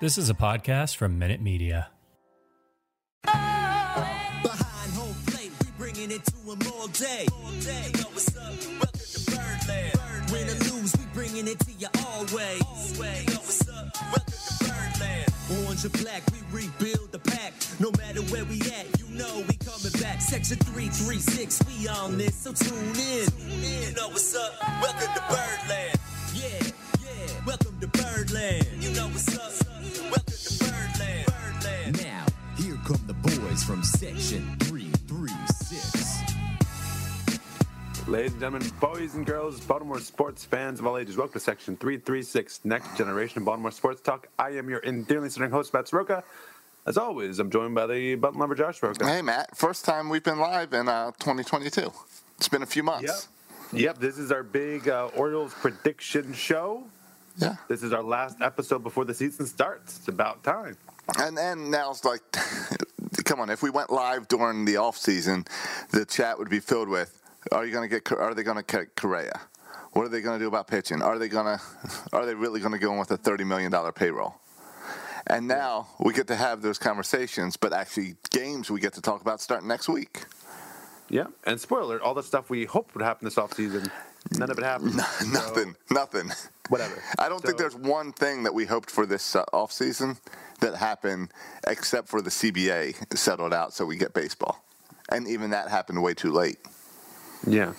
This is a podcast from Minute Media. Behind home plate, we bringing it to them all day. You know what's up? Welcome to Birdland. Win or lose, we bringing it to you always. You know what's up? Welcome to Birdland. Orange or black, we rebuild the pack. No matter where we at, you know we coming back. Section 336, we on this, so tune in. You know what's up? Welcome to Birdland. Yeah. Welcome to Birdland. You know what's up? Welcome to Birdland. Now, here come the boys from Section 336. Ladies and gentlemen, boys and girls, Baltimore sports fans of all ages, welcome to Section 336, Next Generation Baltimore Sports Talk. I am your endearingly listening host, Matt Soroka. As always, I'm joined by the button lover, Josh Soroka. Hey, Matt. First time we've been live in 2022. It's been a few months. Yep. This is our big Orioles prediction show. Yeah. This is our last episode before the season starts. It's about time. And now it's like, come on, if we went live during the off season, the chat would be filled with, are they going to get Correa? What are they going to do about pitching? Are they really going to go in with a $30 million payroll? And now we get to have those conversations, but actually games we get to talk about starting next week. Yeah. And spoiler alert, all the stuff we hoped would happen this offseason, none of it happened. Nothing. Whatever. I don't think there's one thing that we hoped for this offseason that happened except for the CBA settled out so we get baseball. And even that happened way too late. Yeah.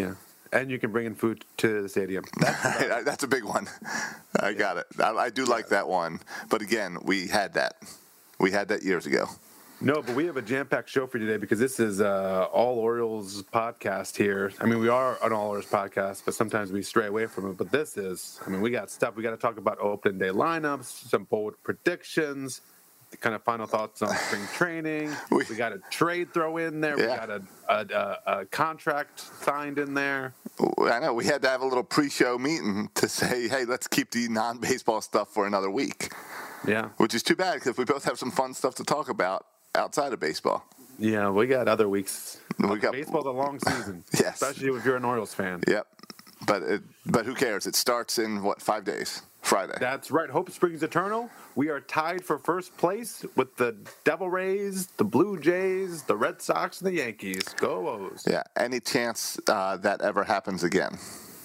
And you can bring in food to the stadium. That's a big one. I got it. I do like that one. But again, we had that. We had that years ago. No, but we have a jam-packed show for you today because this is All Orioles podcast here. I mean, we are an All Orioles podcast, but sometimes we stray away from it. But this is, we got stuff. We got to talk about opening day lineups, some bold predictions, the kind of final thoughts on spring training. We got a trade throw in there. Yeah. We got a contract signed in there. I know. We had to have a little pre-show meeting to say, hey, let's keep the non-baseball stuff for another week. Yeah. Which is too bad because we both have some fun stuff to talk about outside of baseball. Yeah, we got other weeks. Baseball's a long season. Yes. Especially if you're an Orioles fan. Yep. But who cares? It starts in, 5 days? Friday. That's right. Hope springs eternal. We are tied for first place with the Devil Rays, the Blue Jays, the Red Sox, and the Yankees. Go O's. Yeah. Any chance that ever happens again?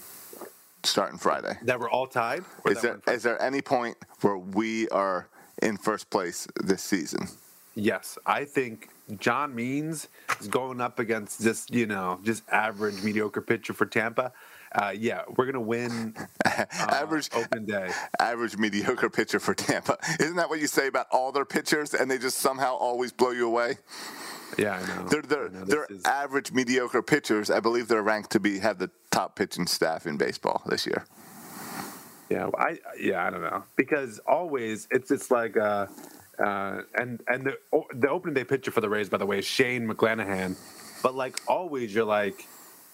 Starting Friday. That we're all tied? Is there any point where we are in first place this season? Yes. I think John Means is going up against just average, mediocre pitcher for Tampa. We're going to win open day. Average, mediocre pitcher for Tampa. Isn't that what you say about all their pitchers, and they just somehow always blow you away? Yeah, I know. They're average, mediocre pitchers. I believe they're ranked to have the top pitching staff in baseball this year. Yeah, I don't know. Because always it's like and the opening day pitcher for the Rays, by the way, is Shane McClanahan. But like always, you're like,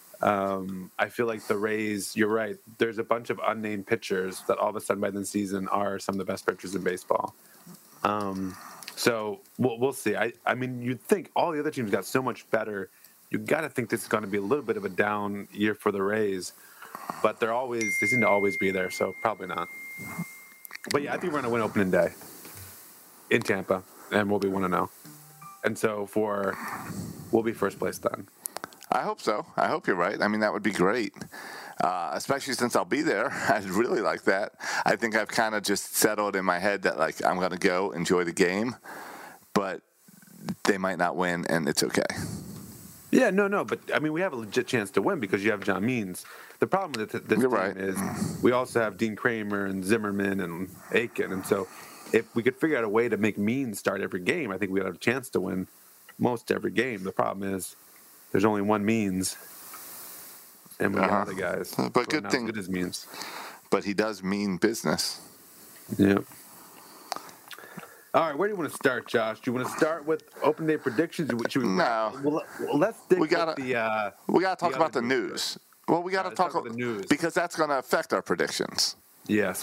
I feel like the Rays. You're right. There's a bunch of unnamed pitchers that all of a sudden by the season are some of the best pitchers in baseball. So we'll see. I mean, you'd think all the other teams got so much better. You got to think this is going to be a little bit of a down year for the Rays, but they seem to always be there. So probably not. But yeah, I think we're going to win opening day in Tampa, and we'll be 1-0. And so we'll be first place then. I hope so. I hope you're right. I mean, that would be great, especially since I'll be there. I'd really like that. I think I've kind of just settled in my head that, like, I'm going to go enjoy the game, but they might not win, and it's okay. Yeah, no. But, I mean, we have a legit chance to win because you have John Means. The problem with this team is we also have Dean Kramer and Zimmerman and Aiken. And so if we could figure out a way to make Means start every game, I think we'd have a chance to win most every game. The problem is there's only one Means, and we got other guys. But good thing. Good as Means. But he does mean business. Yeah. All right, where do you want to start, Josh? Do you want to start with open day predictions? Should we? No. Well, let's stick with the. We got to talk about the news. Well, we got to talk about the news because that's going to affect our predictions. Yes.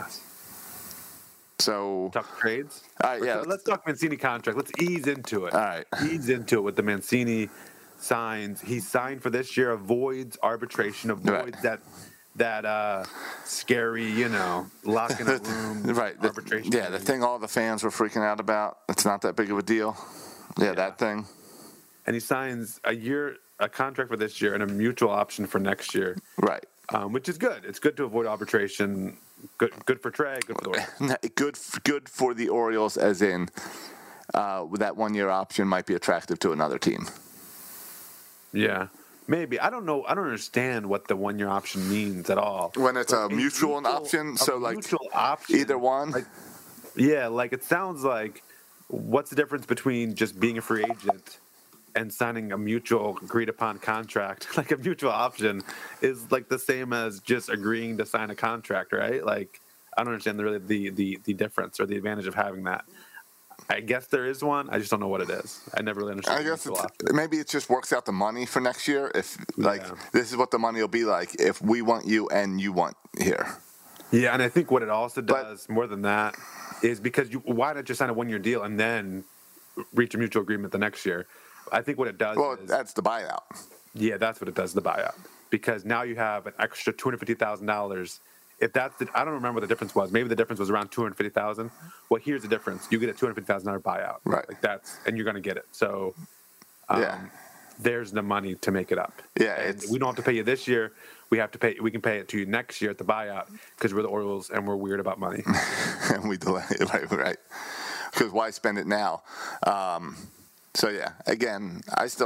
So talk trades. All right, yeah. Let's talk Mancini contract. Let's ease into it. All right, ease into it with the Mancini signs. He signed for this year, avoids arbitration, avoids that scary, lock in a room right. arbitration. The thing all the fans were freaking out about. It's not that big of a deal. Yeah, that thing. And he signs a contract for this year and a mutual option for next year. Right. Which is good. It's good to avoid arbitration. Good for Trey. Good for the Orioles. Good for the Orioles, as in that 1 year option might be attractive to another team. Yeah, maybe. I don't know. I don't understand what the 1 year option means at all. When it's a mutual option, so like mutual option, either one. It sounds like what's the difference between just being a free agent and signing a mutual agreed upon contract? Like a mutual option is like the same as just agreeing to sign a contract, right? Like I don't understand the difference or the advantage of having that. I guess there is one. I just don't know what it is. I never really understood. I guess maybe it just works out the money for next year. If this is what the money will be like if we want you and you want here. Yeah, and I think what it also does more than that is because why not just sign a 1 year deal and then reach a mutual agreement the next year? I think what it does is that's the buyout. Yeah, that's what it does, the buyout. Because now you have an extra $250,000. If that's I don't remember what the difference was. Maybe the difference was around $250,000. Well, here's the difference. You get a $250,000 buyout. Right. And you're going to get it. So there's the money to make it up. Yeah, and we don't have to pay you this year. We can pay it to you next year at the buyout because we're the Orioles and we're weird about money. And we delay it, right. Because why spend it now? Again,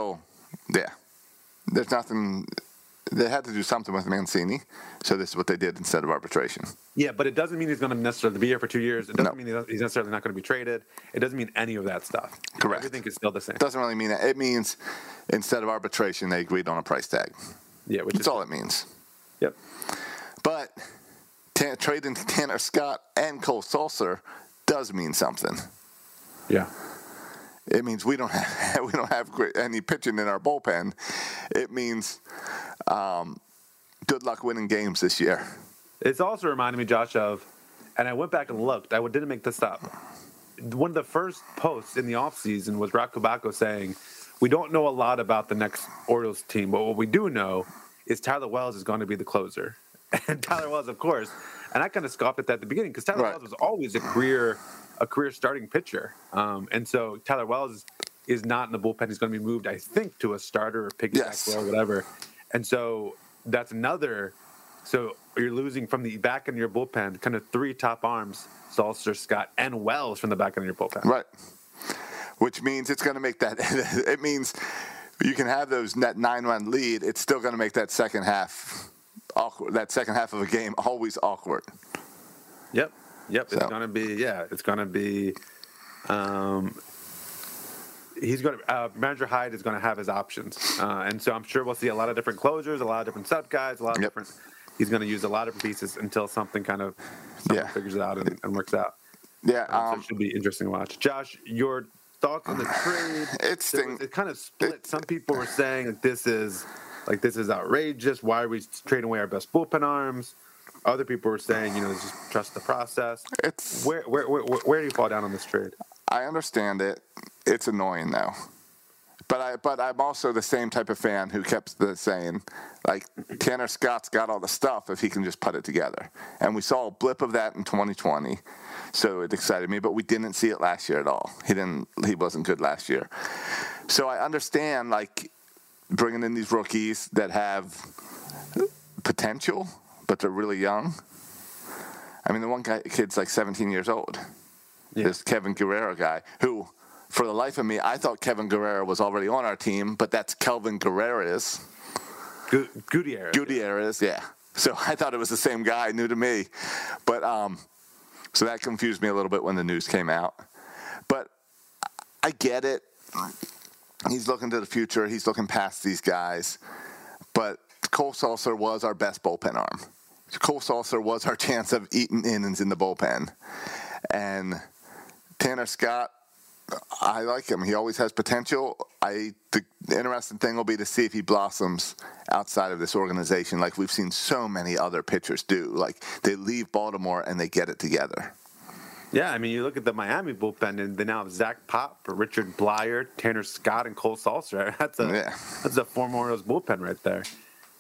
there's nothing. They had to do something with Mancini, so this is what they did instead of arbitration. Yeah, but it doesn't mean he's going to necessarily be here for 2 years. It doesn't mean he's necessarily not going to be traded. It doesn't mean any of that stuff. Correct. Everything is still the same. It doesn't really mean that. It means instead of arbitration, they agreed on a price tag. Yeah, that's all it means. Yep. But trading Tanner Scott and Cole Sulser does mean something. Yeah. It means we don't have any pitching in our bullpen. It means good luck winning games this year. It's also reminded me, Josh, of, and I went back and looked. I didn't make this up. One of the first posts in the offseason was Rock Kubatko saying, we don't know a lot about the next Orioles team, but what we do know is Tyler Wells is going to be the closer. And Tyler Wells, of course, and I kind of scoffed at that at the beginning because Tyler Wells was always a career starting pitcher. And so Tyler Wells is not in the bullpen. He's going to be moved, I think, to a starter or piggyback or whatever. And so that's another. So you're losing from the back end of your bullpen, kind of three top arms, Sulser, Scott, and Wells from the back end of your bullpen. Right. Which means it's going to make that. It means you can have that 9-run lead. It's still going to make that second half awkward. That second half of a game always awkward. Yep. It's going to be. Yeah. It's going to be. He's going to. Manager Hyde is going to have his options, and so I'm sure we'll see a lot of different closers, a lot of different sub guys, a lot of different. He's going to use a lot of different pieces until something figures it out and works out. Yeah. So it should be interesting to watch. Josh, your thoughts on the trade? It kind of split. Some people were saying that this is outrageous. Why are we trading away our best bullpen arms? Other people were saying, just trust the process. Where do you fall down on this trade? I understand it. It's annoying though. But I'm also the same type of fan who kept saying, like, Tanner Scott's got all the stuff if he can just put it together. And we saw a blip of that in 2020, so it excited me. But we didn't see it last year at all. He wasn't good last year. So I understand, like, bringing in these rookies that have potential, but they're really young. I mean, the kid's like 17 years old. Yeah. This Kevin Guerrero guy who, for the life of me, I thought Kevin Guerrero was already on our team, but that's Kelvin Guerrero. Gutierrez, yeah. So I thought it was the same guy, new to me. But so that confused me a little bit when the news came out. But I get it. He's looking to the future. He's looking past these guys. But Cole Sulser was our best bullpen arm. Cole Sulser was our chance of eating innings in the bullpen. And Tanner Scott, I like him. He always has potential. The interesting thing will be to see if he blossoms outside of this organization like we've seen so many other pitchers do. Like, they leave Baltimore and they get it together. Yeah, I mean, you look at the Miami bullpen, and they now have Zach Pop, Richard Blyer, Tanner Scott, and Cole Sulser. That's a former Orioles bullpen right there.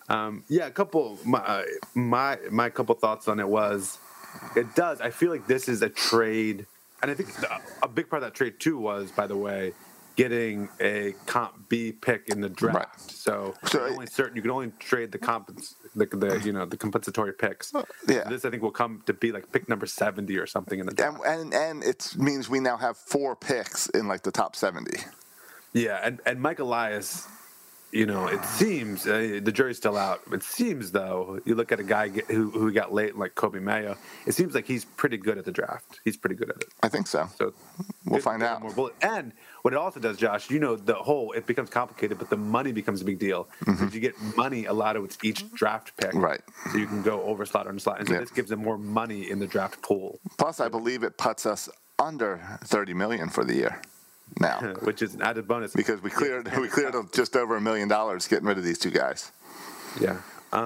A couple my couple thoughts on it was, it does. I feel like this is a trade, and I think a big part of that trade too was, by the way, getting a comp B pick in the draft. Right. So you can only trade the compensatory picks. Yeah. So this I think will come to be like pick number 70 or something in the draft. And it means we now have 4 picks in like the top 70. Yeah, and Mike Elias, it seems the jury's still out. It seems though, you look at a guy who got late like Kobe Mayo. It seems like he's pretty good at the draft. He's pretty good at it. I think so. So we'll find out. And what it also does, Josh, it becomes complicated, but the money becomes a big deal because you get money allotted with each draft pick. Right. So you can go over slot, under slot, and so this gives them more money in the draft pool. Plus, I believe it puts us under $30 million for the year now, which is an added bonus because we cleared just over $1 million getting rid of these 2 guys. Yeah.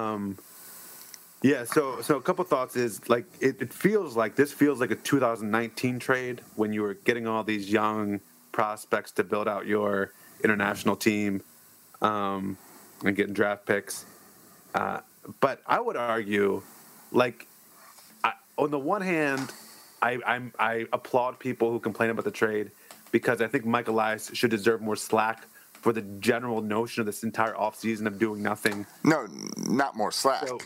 So a couple thoughts is like it feels like this feels like a 2019 trade when you were getting all these young prospects to build out your international team and getting draft picks. But I would argue, like, on the one hand, I applaud people who complain about the trade because I think Mike Elias should deserve more slack for the general notion of this entire offseason of doing nothing. No, not more slack. So,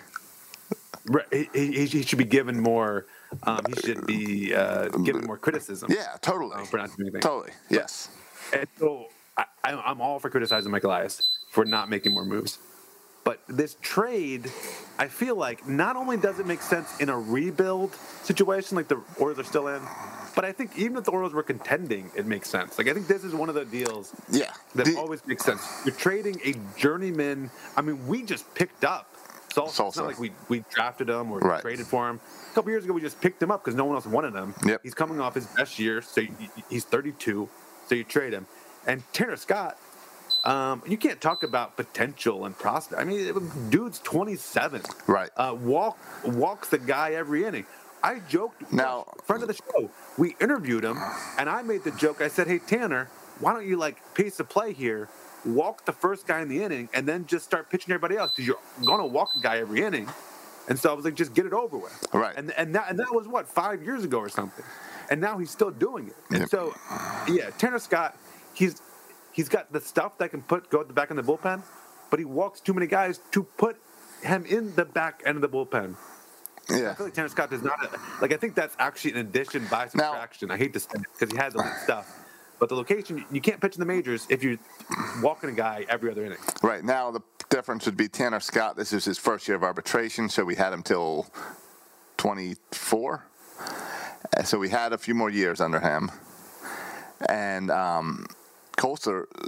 he should be given more. He should be given more criticism. Yeah, totally. For not doing anything. Totally. Yes. And so I'm all for criticizing Mike Elias for not making more moves. But this trade, I feel like not only does it make sense in a rebuild situation like the Orioles are still in, but I think even if the Orioles were contending, it makes sense. Like, I think this is one of the deals that always makes sense. You're trading a journeyman. I mean, we just picked up Salsa. It's not like we drafted him or traded for him. A couple years ago, we just picked him up because no one else wanted him. Yep. He's coming off his best year, so he's 32, so you trade him. And Tanner Scott, you can't talk about potential and prospect. I mean, dude's 27. Right. Walks the guy every inning. I joked. Now, friend of the show, we interviewed him, and I made the joke. I said, "Hey Tanner, why don't you pace the play here? Walk the first guy in the inning, and then just start pitching everybody else because you're gonna walk a guy every inning." And so I was like, "Just get it over with." Right. And that was what, 5 years ago or something. And now he's still doing it. And so, Tanner Scott, he's got the stuff that can go at the back end of the bullpen, but he walks too many guys to put him in the back end of the bullpen. Yeah. I feel like Tanner Scott does not I think that's actually an addition by subtraction. I hate to say it because he has elite stuff, but the location, you can't pitch in the majors if you're walking a guy every other inning. Right. Now the difference would be Tanner Scott. This is his first year of arbitration, so we had him till 24. So we had a few more years under him, and Cole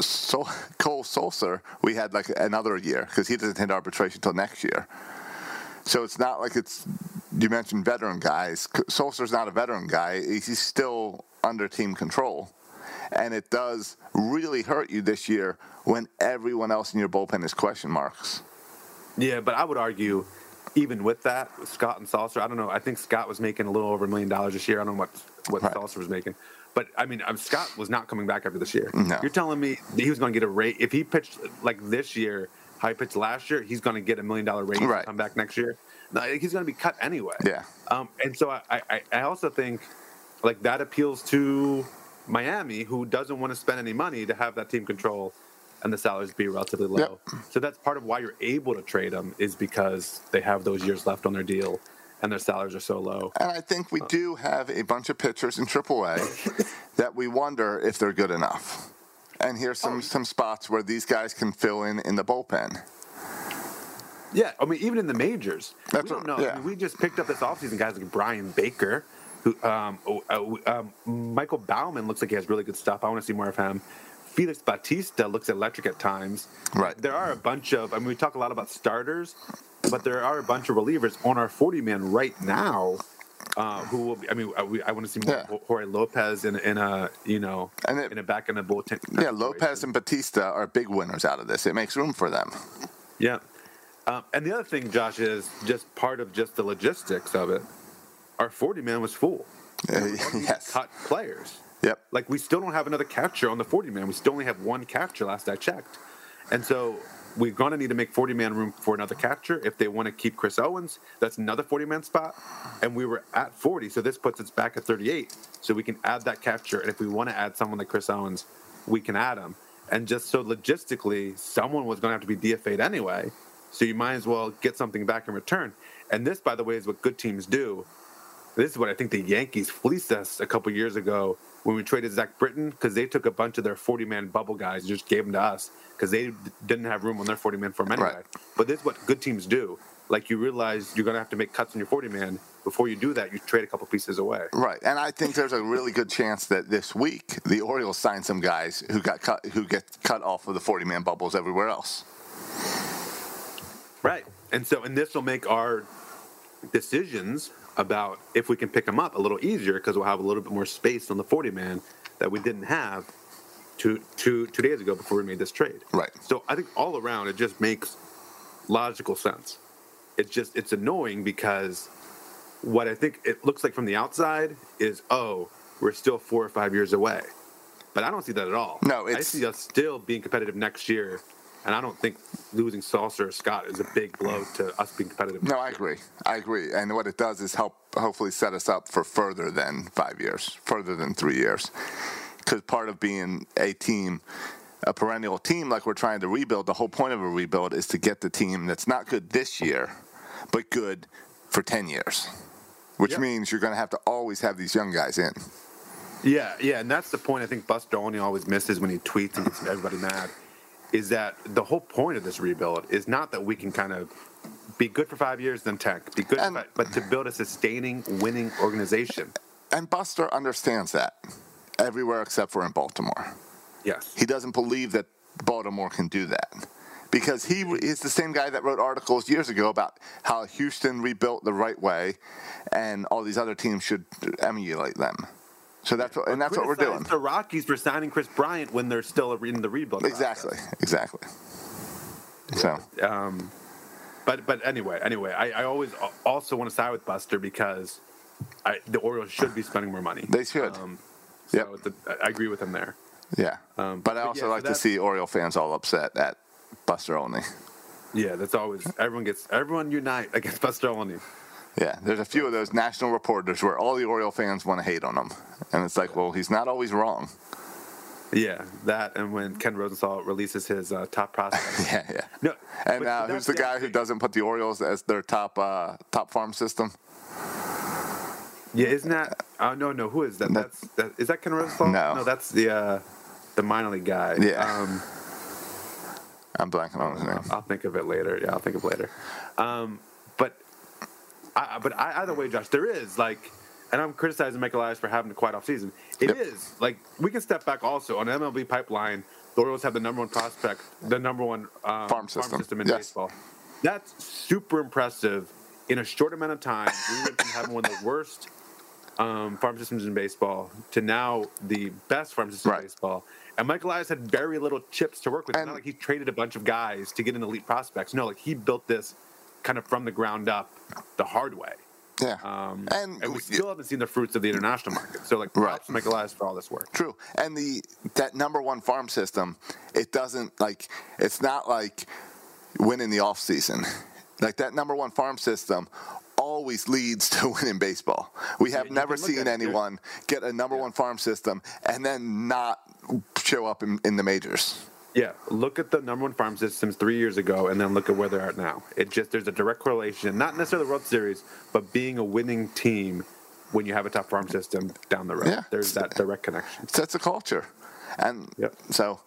Sulser, we had another year because he doesn't hit arbitration until next year. So it's not like you mentioned veteran guys. Sulser's not a veteran guy. He's still under team control. And it does really hurt you this year when everyone else in your bullpen is question marks. Yeah, but I would argue, even with that, with Scott and Sulser, I don't know. I think Scott was making a little over $1 million this year. I don't know what Sulser was making. But, I mean, Scott was not coming back after this year. No. You're telling me that he was going to get a raise. If he pitched like this year, how he pitched last year, he's going to get $1 million raise and come back next year. No, he's going to be cut anyway. Yeah. And so I also think that appeals to Miami, who doesn't want to spend any money to have that team control and the salaries be relatively low. Yep. So that's part of why you're able to trade them, is because they have those years left on their deal and their salaries are so low. And I think we do have a bunch of pitchers in AAA that we wonder if they're good enough. And here's some spots where these guys can fill in the bullpen. Yeah, I mean, even in the majors. We don't know. Yeah. I mean, we just picked up this offseason guys like Brian Baker, who Michael Baumann looks like he has really good stuff. I want to see more of him. Felix Bautista looks electric at times. Right. There are a bunch of, we talk a lot about starters, but there are a bunch of relievers on our 40-man right now who will be, I want to see more Jorge Lopez in a back end of bullpen. Yeah, Lopez and Bautista are big winners out of this. It makes room for them. Yeah. And the other thing, Josh, is just part of just the logistics of it. Our 40-man was full. Yes. Cut players. Yep. We still don't have another catcher on the 40-man. We still only have one catcher last I checked. And so we're going to need to make 40-man room for another catcher. If they want to keep Chris Owens, that's another 40-man spot. And we were at 40, so this puts us back at 38. So we can add that catcher. And if we want to add someone like Chris Owens, we can add him. And just so logistically, someone was going to have to be DFA'd anyway. So you might as well get something back in return. And this, by the way, is what good teams do. This is what I think the Yankees fleeced us a couple years ago when we traded Zach Britton, because they took a bunch of their 40-man bubble guys and just gave them to us because they didn't have room on their 40-man for them anyway. Right. But this is what good teams do. Like, you realize you're going to have to make cuts on your 40-man. Before you do that, you trade a couple pieces away. Right, and I think there's a really good chance that this week the Orioles sign some guys who get cut off of the 40-man bubbles everywhere else. Right, and this will make our decisions about if we can pick them up a little easier because we'll have a little bit more space on the 40-man that we didn't have two days ago before we made this trade. Right. So I think all around it just makes logical sense. It's annoying because what I think it looks like from the outside is, we're still 4 or 5 years away. But I don't see that at all. No, I see us still being competitive next year, and I don't think losing Salser or Scott is a big blow to us being competitive. No, I agree. And what it does is hopefully set us up for further than 5 years, further than 3 years. Because part of being a perennial team like we're trying to rebuild, the whole point of a rebuild is to get the team that's not good this year, but good for 10 years. Which means you're going to have to always have these young guys in. Yeah, and that's the point I think Buster Olney always misses when he tweets and gets everybody mad, is that the whole point of this rebuild is not that we can kind of be good for 5 years, then tank, be good, but to build a sustaining, winning organization. And Buster understands that everywhere except for in Baltimore. Yes. He doesn't believe that Baltimore can do that. Because he is the same guy that wrote articles years ago about how Houston rebuilt the right way, and all these other teams should emulate them. So that's what we're doing. The Rockies for signing Chris Bryant when they're still in the rebuild. Exactly. So, but anyway, I always also want to side with Buster because the Orioles should be spending more money. They should. I agree with him there. Yeah. But I also like to see Oriole fans all upset at Buster Olney. Yeah, that's always everyone unite against Buster Olney. Yeah, there's a few of those national reporters where all the Oriole fans want to hate on him, and it's like, well, he's not always wrong. Yeah, that and when Ken Rosenthal releases his top prospect. Yeah. No, and who's the guy who doesn't put the Orioles as their top farm system? Yeah, isn't that? No. Who is that? Is that Ken Rosenthal? No, that's the minor league guy. Yeah. I'm blanking on his name. I'll think of it later. Yeah, I'll think of it later. But either way, Josh, there is and I'm criticizing Michael Elias for having a quiet off season. It is we can step back also on MLB pipeline. The Orioles have the number one prospect, the number one farm system in baseball. That's super impressive. In a short amount of time, we went from having one of the worst farm systems in baseball to now the best farm system in baseball. And Michael Elias had very little chips to work with. It's not like he traded a bunch of guys to get in elite prospects. No, he built this kind of from the ground up the hard way. Yeah. And we still haven't seen the fruits of the international market. So, props to Michael Elias for all this work. True. And that number one farm system, it doesn't, it's not like winning the off season. That number one farm system always leads to winning baseball. We have never seen anyone get a number one farm system and then not show up in the majors. Yeah, look at the number one farm systems 3 years ago and then look at where they're at now. There's a direct correlation, not necessarily the World Series, but being a winning team when you have a top farm system down the road. Yeah. There's that direct connection. It sets a culture. And so,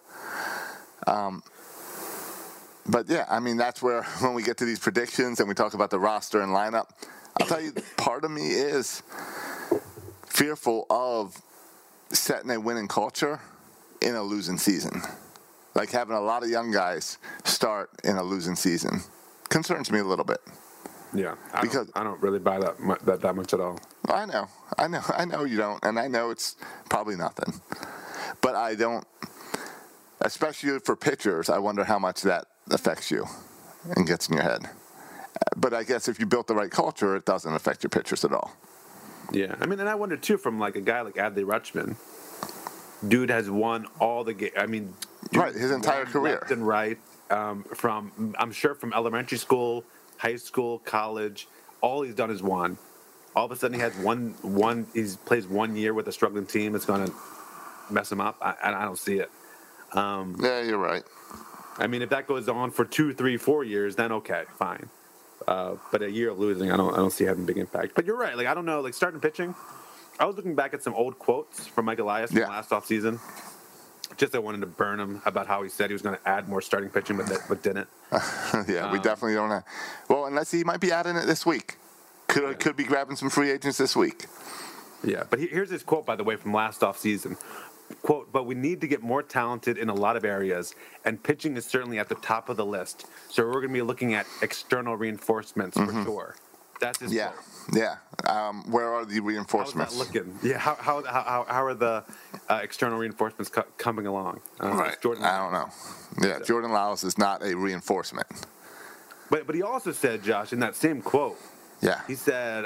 but yeah, I mean, that's where when we get to these predictions and we talk about the roster and lineup, I'll tell you, part of me is fearful of setting a winning culture in a losing season. Having a lot of young guys start in a losing season concerns me a little bit. Yeah, I don't really buy that much at all. I know you don't, and I know it's probably nothing. But I don't, especially for pitchers, I wonder how much that affects you and gets in your head. But I guess if you built the right culture, it doesn't affect your pitchers at all. Yeah, I mean, and I wonder too, from a guy like Adley Rutschman, dude has won all the games. I mean, his entire career, left and right. from elementary school, high school, college. All he's done is won. All of a sudden, he has one. He plays 1 year with a struggling team. It's going to mess him up. I don't see it. Yeah, you're right. I mean, if that goes on for 2, 3, 4 years, then okay, fine. But a year of losing, I don't see having a big impact. But you're right. Like, I don't know. Like, starting pitching, I was looking back at some old quotes from Mike Elias from last offseason. Just I wanted to burn him about how he said he was going to add more starting pitching, but didn't. Yeah, we definitely don't have. Well, unless he might be adding it this week. Could be grabbing some free agents this week. Yeah, but here's his quote, by the way, from last offseason. Quote, but we need to get more talented in a lot of areas, and pitching is certainly at the top of the list. So we're going to be looking at external reinforcements for sure. That's his quote. Yeah. Where are the reinforcements? How's that looking? Yeah, how are the external reinforcements coming along? Right. Jordan I don't know. Yeah, Jordan Lyles is not a reinforcement. But he also said, Josh, in that same quote, yeah, he said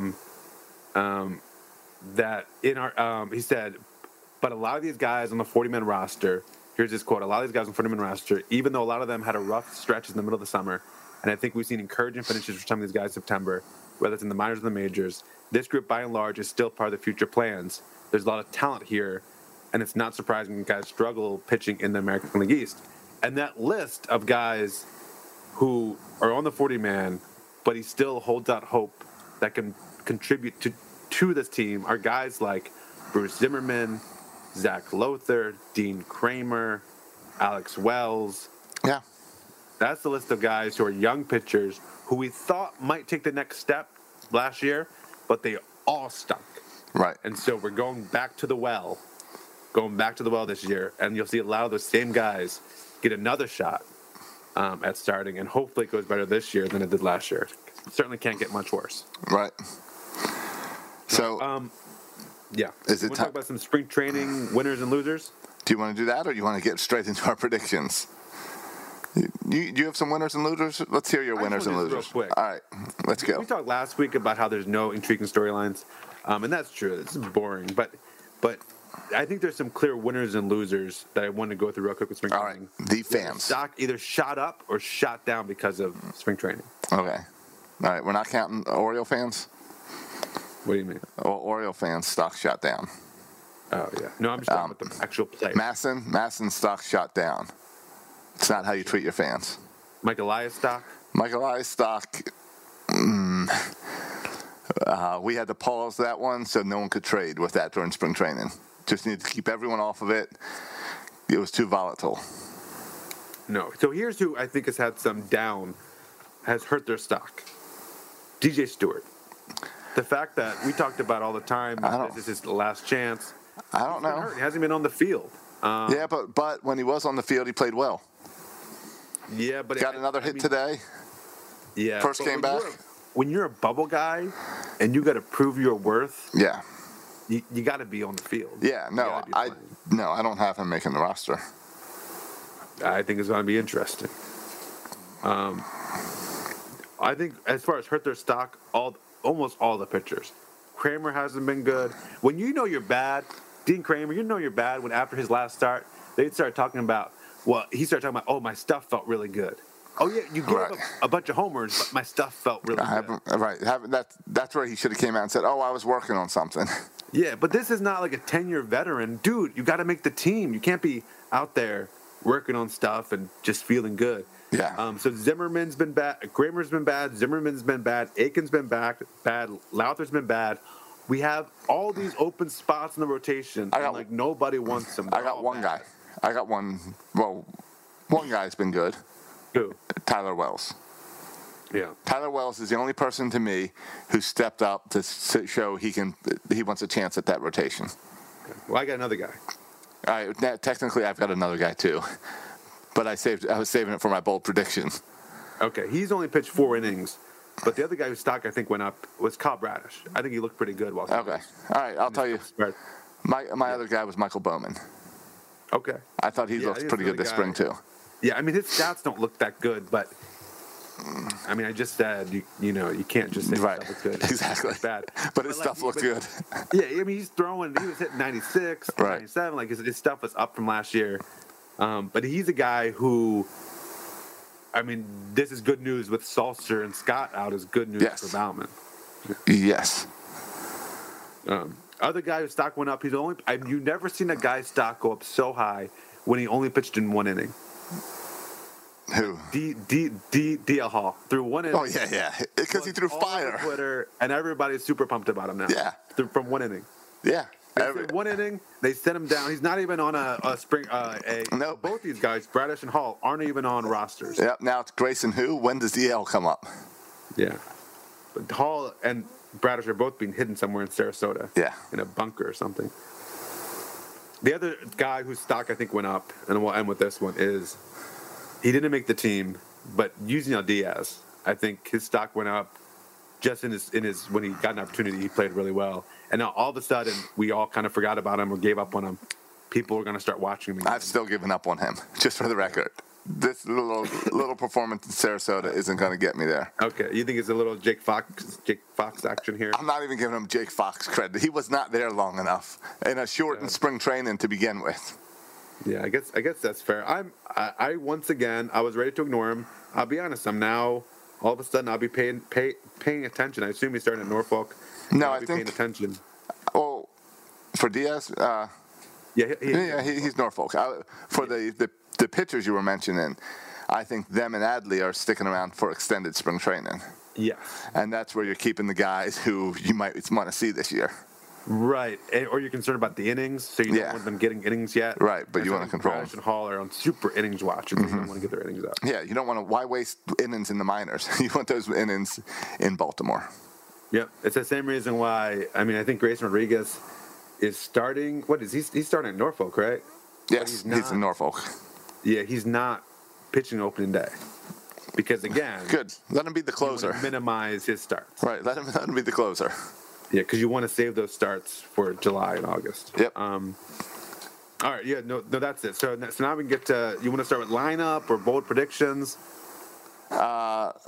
that in our he said, but a lot of these guys on the 40-man roster, here's his quote, a lot of these guys on the 40-man roster, even though a lot of them had a rough stretch in the middle of the summer, and I think we've seen encouraging finishes for some of these guys in September, whether it's in the minors or the majors, this group by and large is still part of the future plans. There's a lot of talent here, and it's not surprising guys struggle pitching in the American League East. And that list of guys who are on the 40-man, but he still holds out hope that can contribute to this team are guys like Bruce Zimmerman, Zach Lothar, Dean Kramer, Alex Wells. Yeah. That's the list of guys who are young pitchers who we thought might take the next step last year, but they all stunk. Right. And so we're going back to the well this year, and you'll see a lot of those same guys get another shot at starting, and hopefully it goes better this year than it did last year. It certainly can't get much worse. Right. So, yeah. Is it want to talk about some spring training winners and losers? Do you want to do that, or do you want to get straight into our predictions? You have some winners and losers? Let's hear your winners and losers. Real quick. All right, let's go. We talked last week about how there's no intriguing storylines, and that's true. This is boring, but I think there's some clear winners and losers that I want to go through real quick with spring training. All right, the fans. Stock either shot up or shot down because of spring training. Okay. All right, we're not counting Oriole fans? What do you mean? Oriole fans, stock shot down. Oh, yeah. No, I'm just talking about the actual play. Masson stock shot down. It's not how you treat your fans. Mike Elias stock? Mike Elias stock, we had to pause that one so no one could trade with that during spring training. Just needed to keep everyone off of it. It was too volatile. No. So here's who I think has had some has hurt their stock. DJ Stewart. The fact that we talked about all the time, this is his last chance. I don't know. Hurt. He hasn't been on the field. Yeah, but when he was on the field, he played well. Yeah, but got another hit today. Yeah, first game back. When you're a bubble guy and you got to prove your worth, yeah, you got to be on the field. Yeah, no, I don't have him making the roster. I think it's going to be interesting. I think as far as hurt their stock, almost all the pitchers. Kramer hasn't been good. When you know you're bad, Dean Kramer, you know you're bad when after his last start, he started talking about, oh, my stuff felt really good. Oh, yeah, you gave up a bunch of homers, but my stuff felt really good. Right. That's where he should have came out and said, oh, I was working on something. Yeah, but this is not like a 10-year veteran. Dude, you got to make the team. You can't be out there working on stuff and just feeling good. Yeah. So Zimmerman's been bad. Kramer's been bad. Zimmerman's been bad. Aiken's been bad. Lowther's been bad. We have all these open spots in the rotation, and nobody wants them. I got one guy. I got one. Well, one guy's been good. Who? Tyler Wells. Yeah. Tyler Wells is the only person to me who stepped up to show he wants a chance at that rotation. Okay. Well, I got another guy. Technically, I've got another guy too, but I was saving it for my bold prediction. Okay, he's only pitched 4 innings, but the other guy whose stock I think went up was Kyle Bradish. I think he looked pretty good while. Okay, all right, I'll tell you. My other guy was Michael Bowman. Okay. I thought he looked pretty good this spring too. Yeah, I mean his stats don't look that good, but I mean I just said you can't just say right. Stuff looks good. Exactly. It's bad. But his stuff looked good. Yeah, I mean he was hitting 96, right. 97, like his stuff was up from last year. But he's a guy who I mean, this is good news with Salster and Scott out is good news Yes. for Bauman. Yes. Other guy whose stock went up, you've never seen a guy's stock go up so high when he only pitched in one inning. Who? DL Hall threw one inning. Oh, yeah. Because he threw all fire. over Twitter, and everybody's super pumped about him now. Yeah. From one inning. Yeah. They said one inning, they sent him down. He's not even on a spring. Nope. Both these guys, Bradish and Hall, aren't even on rosters. Yep. Now it's Grayson who? When does DL come up? Yeah. But Hall and Bradish are both being hidden somewhere in Sarasota. Yeah. In a bunker or something. The other guy whose stock I think went up, and we'll end with this one, is he didn't make the team, but Yusniel Diaz, I think his stock went up just in his when he got an opportunity, he played really well. And now all of a sudden, we all kind of forgot about him or gave up on him. People are going to start watching him again. I've still given up on him, just for the record. This little performance in Sarasota isn't going to get me there. Okay, you think it's a little Jake Fox action here? I'm not even giving him Jake Fox credit. He was not there long enough in a shortened spring training to begin with. Yeah, I guess that's fair. I once again I was ready to ignore him. I'll be honest. I'm now all of a sudden I'll be paying attention. I assume he's starting at Norfolk. No, I'll I be think. paying attention. Oh, for Diaz, he's Norfolk. For the pitchers you were mentioning, I think them and Adley are sticking around for extended spring training. Yes. And that's where you're keeping the guys who you might want to see this year. Right, or you're concerned about the innings, so you don't want them getting innings yet. Right, but and you want to control Bradish and Hall are on super innings watch, and you don't want to get their innings up. Yeah, you don't want to. Why waste innings in the minors? You want those innings in Baltimore. Yep, it's the same reason why. I mean, I think Grayson Rodriguez is starting. What is he? He's starting at Norfolk, right? Yes, he's in Norfolk. Yeah, he's not pitching opening day because again, good. Let him be the closer. Minimize his starts. Right. Let him be the closer. Yeah, because you want to save those starts for July and August. Yep. All right. Yeah. No. That's it. So now we can get to. You want to start with lineup or bold predictions? Well,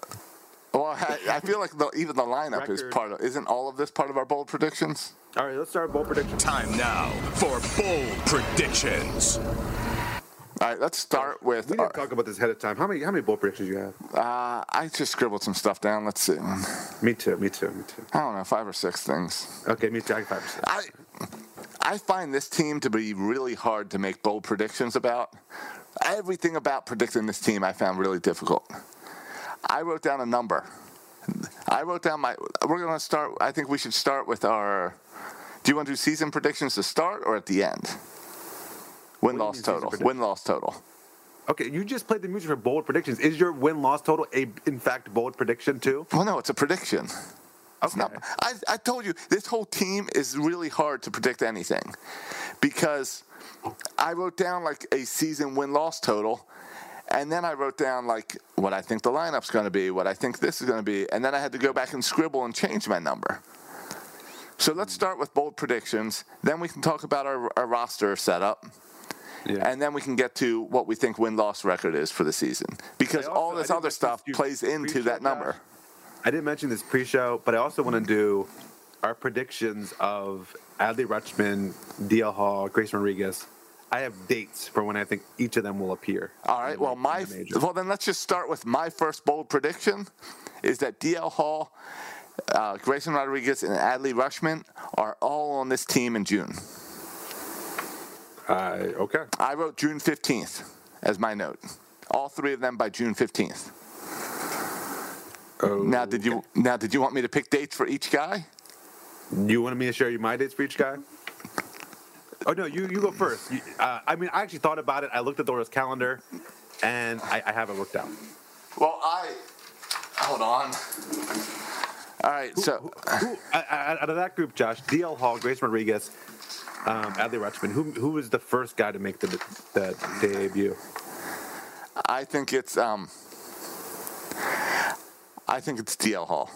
I feel like even the lineup is part of. Isn't all of this part of our bold predictions? All right. Let's start with bold predictions. Time now for bold predictions. All right. Let's start with. We didn't talk about this ahead of time. How many bold predictions you have? I just scribbled some stuff down. Let's see. Me too. I don't know, 5 or 6 things. Okay. Me too. I got 5 or 6. I find this team to be really hard to make bold predictions about. Everything about predicting this team I found really difficult. I wrote down a number. We're going to start. I think we should start with our. Do you want to do season predictions to start or at the end? Win-loss total. Okay, you just played the music for bold predictions. Is your win-loss total in fact bold prediction too? Well, no, it's a prediction. Okay. I told you, this whole team is really hard to predict anything because I wrote down like a season win-loss total, and then I wrote down like what I think the lineup's going to be, what I think this is going to be, and then I had to go back and scribble and change my number. So let's start with bold predictions. Then we can talk about our roster setup. Yeah. And then we can get to what we think win-loss record is for the season. Because all this other stuff plays into that number. I didn't mention this pre-show, but I also want to do our predictions of Adley Rutschman, DL Hall, Grayson Rodriguez. I have dates for when I think each of them will appear. All right. Well, then let's just start with my first bold prediction is that DL Hall, Grayson Rodriguez, and Adley Rutschman are all on this team in June. Okay. I wrote June 15th as my note. All 3 of them by June 15th. Oh. Now, did you want me to pick dates for each guy? You wanted me to share you my dates for each guy? Oh no, you go first. I mean, I actually thought about it. I looked at the Orioles calendar, and I have it worked out. Well, hold on. All right, out of that group, Josh, DL Hall, Grayson Rodriguez, Adley Rutschman, who was the first guy to make the debut? I think it's DL Hall.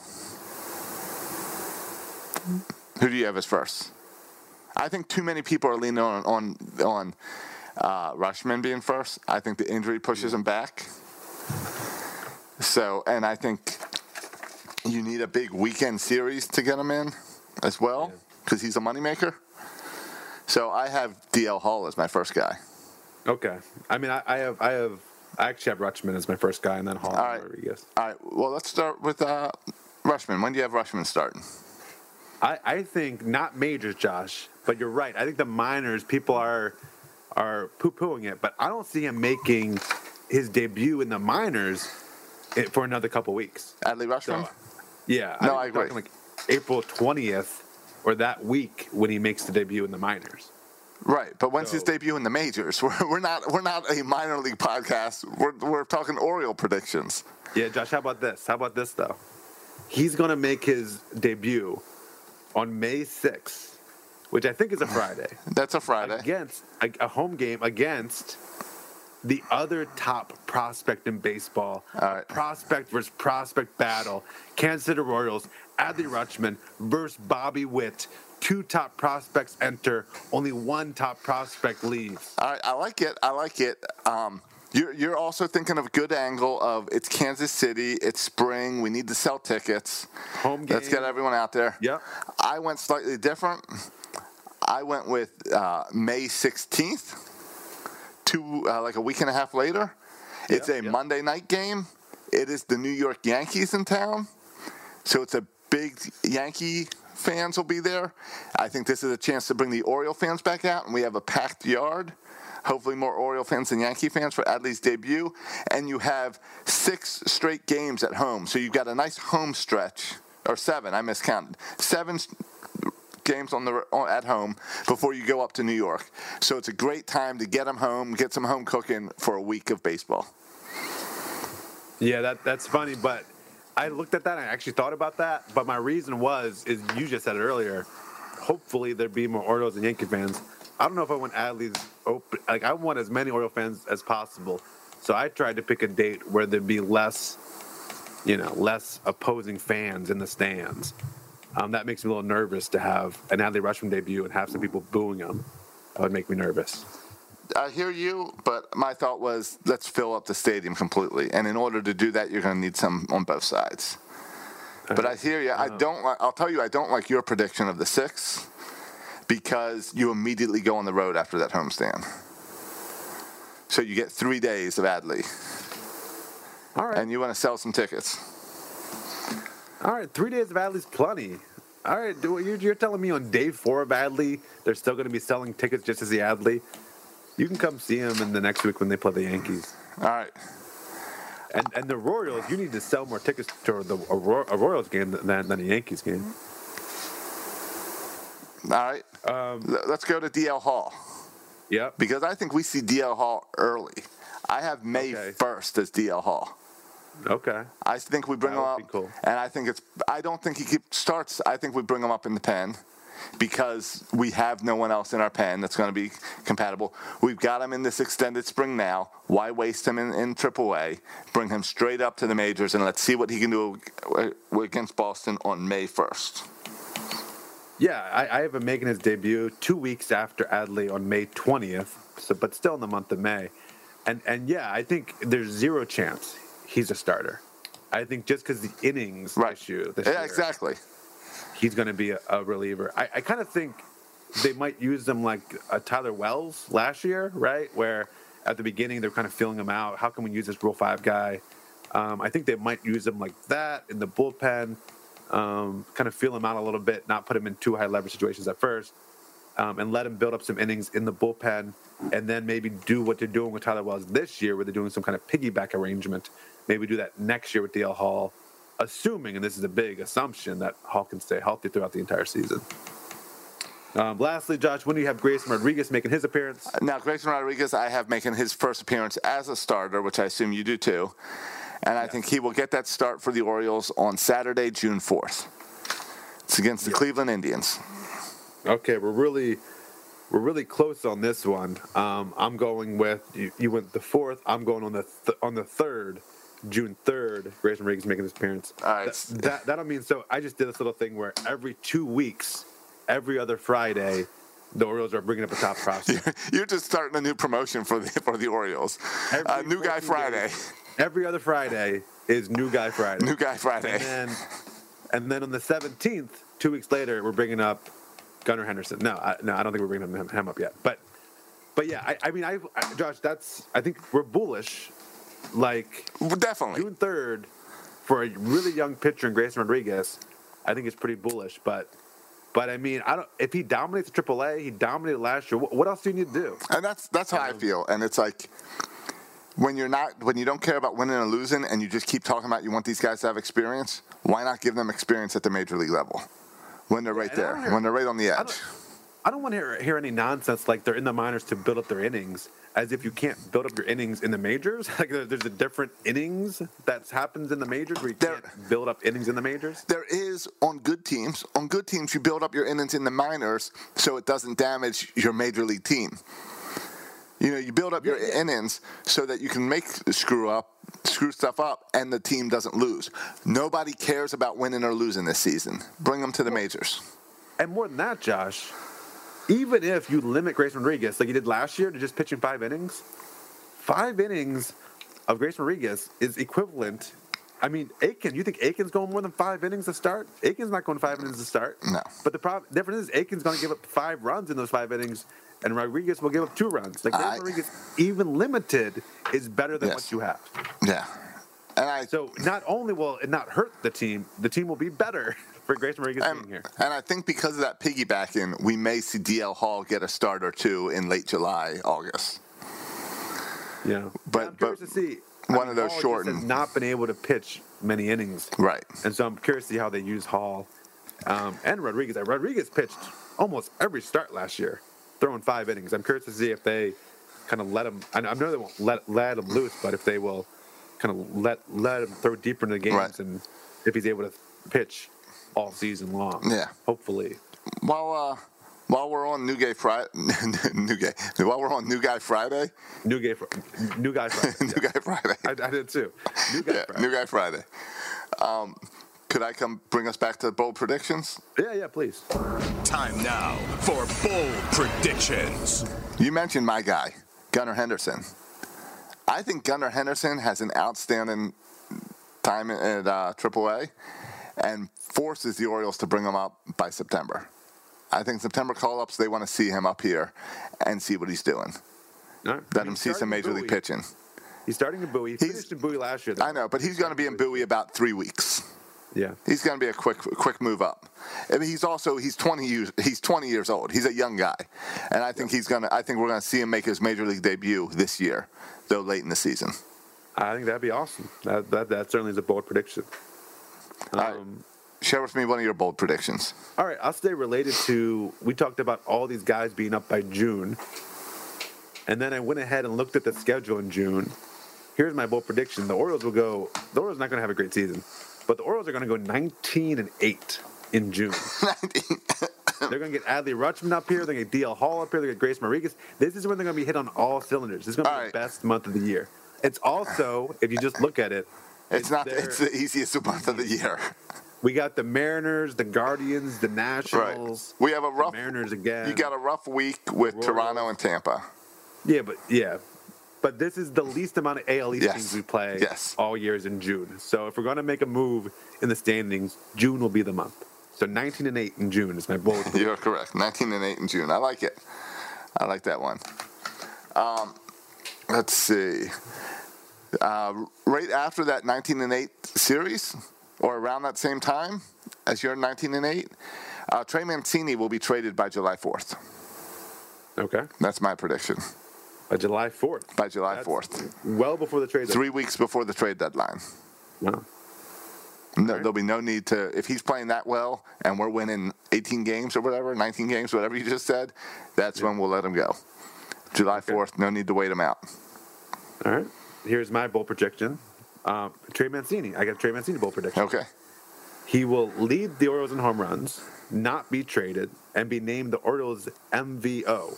Who do you have as first? I think too many people are leaning on Rutschman being first. I think the injury pushes him back. So, and I think you need a big weekend series to get him in as well because he's a moneymaker. So I have DL Hall as my first guy. Okay. I mean, I have I actually have Rutschman as my first guy, and then Hall and Rodriguez. All right. Well, let's start with Rutschman. When do you have Rutschman starting? I think not majors, Josh, but you're right. I think the minors, people are poo-pooing it, but I don't see him making his debut in the minors for another couple weeks. Adley Rutschman? So, yeah. No, I agree. Like April 20th or that week when he makes the debut in the minors. Right, but when's his debut in the majors? We're not a minor league podcast. We're talking Oriole predictions. Yeah, Josh, how about this? Though? He's going to make his debut on May 6th, which I think is a Friday. That's a Friday. Against a home game against the other top prospect in baseball. All right. Prospect versus prospect battle. Kansas City Royals, Adley Rutschman versus Bobby Witt. 2 top prospects enter, only 1 top prospect leaves. All right, I like it. You're also thinking of a good angle of it's Kansas City, it's spring, we need to sell tickets. Home game. Let's get everyone out there. Yep. I went slightly different. I went with May 16th, like a week and a half later. It's a Monday night game. It is the New York Yankees in town, so it's a big Yankee fans will be there. I think this is a chance to bring the Oriole fans back out, and we have a packed yard. Hopefully more Oriole fans than Yankee fans for Adley's debut. And you have 6 straight games at home. So you've got a nice home stretch, or 7, I miscounted. 7 games at home before you go up to New York. So it's a great time to get them home, get some home cooking for a week of baseball. Yeah, that's funny, but I looked at that and I actually thought about that, but my reason is you just said it earlier. Hopefully there'd be more Orioles and Yankee fans. I don't know if I want Adley's open. Like I want as many Oriole fans as possible. So I tried to pick a date where there'd be less opposing fans in the stands. That makes me a little nervous to have an Adley Rutschman debut and have some people booing him. That would make me nervous. I hear you, but my thought was let's fill up the stadium completely. And in order to do that, you're going to need some on both sides. But I hear you. I'll tell you, I don't like your prediction of the 6th because you immediately go on the road after that homestand. So you get 3 days of Adley. All right. And you want to sell some tickets. All right, 3 days of Adley's plenty. All right, you're telling me on day 4 of Adley, they're still going to be selling tickets just to see Adley? You can come see him in the next week when they play the Yankees. All right. And the Royals, you need to sell more tickets to a Royals game than a Yankees game. All right. Let's go to DL Hall. Yep. Because I think we see DL Hall early. I have May 1st as DL Hall. Okay. I think we bring him up, cool. And I don't think he starts. I think we bring him up in the pen because we have no one else in our pen that's going to be compatible. We've got him in this extended spring now. Why waste him in AAA? Bring him straight up to the majors, and let's see what he can do against Boston on May 1st. Yeah, I have him making his debut 2 weeks after Adley on May 20th, but still in the month of May. And yeah, I think there's 0 chance he's a starter. I think just because the innings issue this year, exactly. He's going to be a reliever. I kind of think they might use him like a Tyler Wells last year, right? Where at the beginning they're kind of feeling him out. How can we use this Rule 5 guy? I think they might use him like that in the bullpen, kind of feel him out a little bit, not put him in too high leverage situations at first, and let him build up some innings in the bullpen, and then maybe do what they're doing with Tyler Wells this year, where they're doing some kind of piggyback arrangement. Maybe do that next year with DL Hall, assuming, and this is a big assumption, that Hall can stay healthy throughout the entire season. Lastly, Josh, when do you have Grayson Rodriguez making his appearance? Now, Grayson Rodriguez, I have making his first appearance as a starter, which I assume you do too. And I think he will get that start for the Orioles on Saturday, June 4th. It's against the Cleveland Indians. Okay, we're really close on this one. I'm going with you went the 4th. I'm going on the 3rd, June 3rd. Grayson Rodriguez making his appearance. All right. That'll mean so. I just did this little thing where every 2 weeks, every other Friday, the Orioles are bringing up a top prospect. You're just starting a new promotion for the Orioles. New Guy Friday. Every other Friday is New Guy Friday. New Guy Friday. And then on the 17th, 2 weeks later, we're bringing up Gunnar Henderson. No, I don't think we're bringing him up yet. But yeah, I mean, Josh, I think we're bullish like Definitely. June 3rd for a really young pitcher in Grayson Rodriguez, I think it's pretty bullish. But I mean, I don't. If he dominates AAA, he dominated last year. What else do you need to do? And that's how I feel. And it's like when you don't care about winning or losing, and you just keep talking about you want these guys to have experience. Why not give them experience at the major league level when they're right there, when they're right on the edge? I don't want to hear any nonsense like they're in the minors to build up their innings, as if you can't build up your innings in the majors. Like there's a different innings that happens in the majors where you can't build up innings in the majors. There is on good teams. On good teams, you build up your innings in the minors so it doesn't damage your major league team. You build up your innings so that you can screw stuff up, and the team doesn't lose. Nobody cares about winning or losing this season. Bring them to the majors. And more than that, Josh, even if you limit Grayson Rodriguez like you did last year to just pitching 5 innings, 5 innings of Grayson Rodriguez is equivalent. I mean, Aiken, you think Aiken's going more than 5 innings to start? Aiken's not going 5 innings to start. No. But the difference is Aiken's going to give up 5 runs in those 5 innings, and Rodriguez will give up 2 runs. Like Grayson Rodriguez, even limited, is better than what you have. Yeah. So not only will it not hurt the team will be better for Grayson Rodriguez being here. And I think because of that piggybacking, we may see DL Hall get a start or 2 in late July, August. Yeah. But I'm curious to see. One of those Hall shortened. has not been able to pitch many innings. Right. And so I'm curious to see how they use Hall and Rodriguez. Rodriguez pitched almost every start last year, throwing 5 innings. I'm curious to see if they kind of let him. I know they won't let him loose, but if they will kind of let him throw deeper into the games, and if he's able to pitch all season long. Yeah. Hopefully. While we're on New Guy Friday, while we're on New Guy Friday, New Guy Friday. New Guy Friday. I did too. New Guy Friday. New Guy Friday. Could I bring us back to bold predictions? Yeah, please. Time now for bold predictions. You mentioned my guy, Gunnar Henderson. I think Gunnar Henderson has an outstanding time at AAA and forces the Orioles to bring him up by September. I think September call-ups, they want to see him up here and see what he's doing. Right. Let him see some major league pitching. He's starting in Bowie. He finished in Bowie last year. I know, but he's going to be in Bowie about 3 weeks. Yeah. He's going to be a quick move up. I mean, he's 20 years old. He's a young guy. And I think we're going to see him make his major league debut this year, though late in the season. I think that'd be awesome. That certainly is a bold prediction. Share with me one of your bold predictions. All right, I'll stay related to, we talked about all these guys being up by June. And then I went ahead and looked at the schedule in June. Here's my bold prediction. The Orioles not going to have a great season, but the Orioles are going to go 19-8 in June. They're going to get Adley Rutschman up here. They're going to get DL Hall up here. They're going to get Grace Rodriguez. This is when they're going to be hit on all cylinders. This is going to be the best month of the year. It's also, if you just look at it, it's the easiest month of the year. We got the Mariners, the Guardians, the Nationals. Right. We have a rough Mariners again. You got a rough week with Royals. Toronto and Tampa. But this is the least amount of AL East teams we play all years in June. So if we're going to make a move in the standings, June will be the month. So 19-8 in June is my bold. You're correct. 19-8 in June. I like it. I like that one. Let's see. Right after that 19-8 series, or around that same time as your 19-8, Trey Mancini will be traded by July 4th. Okay. That's my prediction. By July 4th? By July 4th. Well before the trade deadline. 3 weeks before the trade deadline. Wow. No, there'll be no need to, if he's playing that well and we're winning 18 games or whatever, 19 games, whatever you just said, that's when we'll let him go. July 4th, no need to wait him out. All right. Here's my bold prediction. Trey Mancini. I got a Trey Mancini bold prediction. Okay. He will lead the Orioles in home runs, not be traded, and be named the Orioles MVO.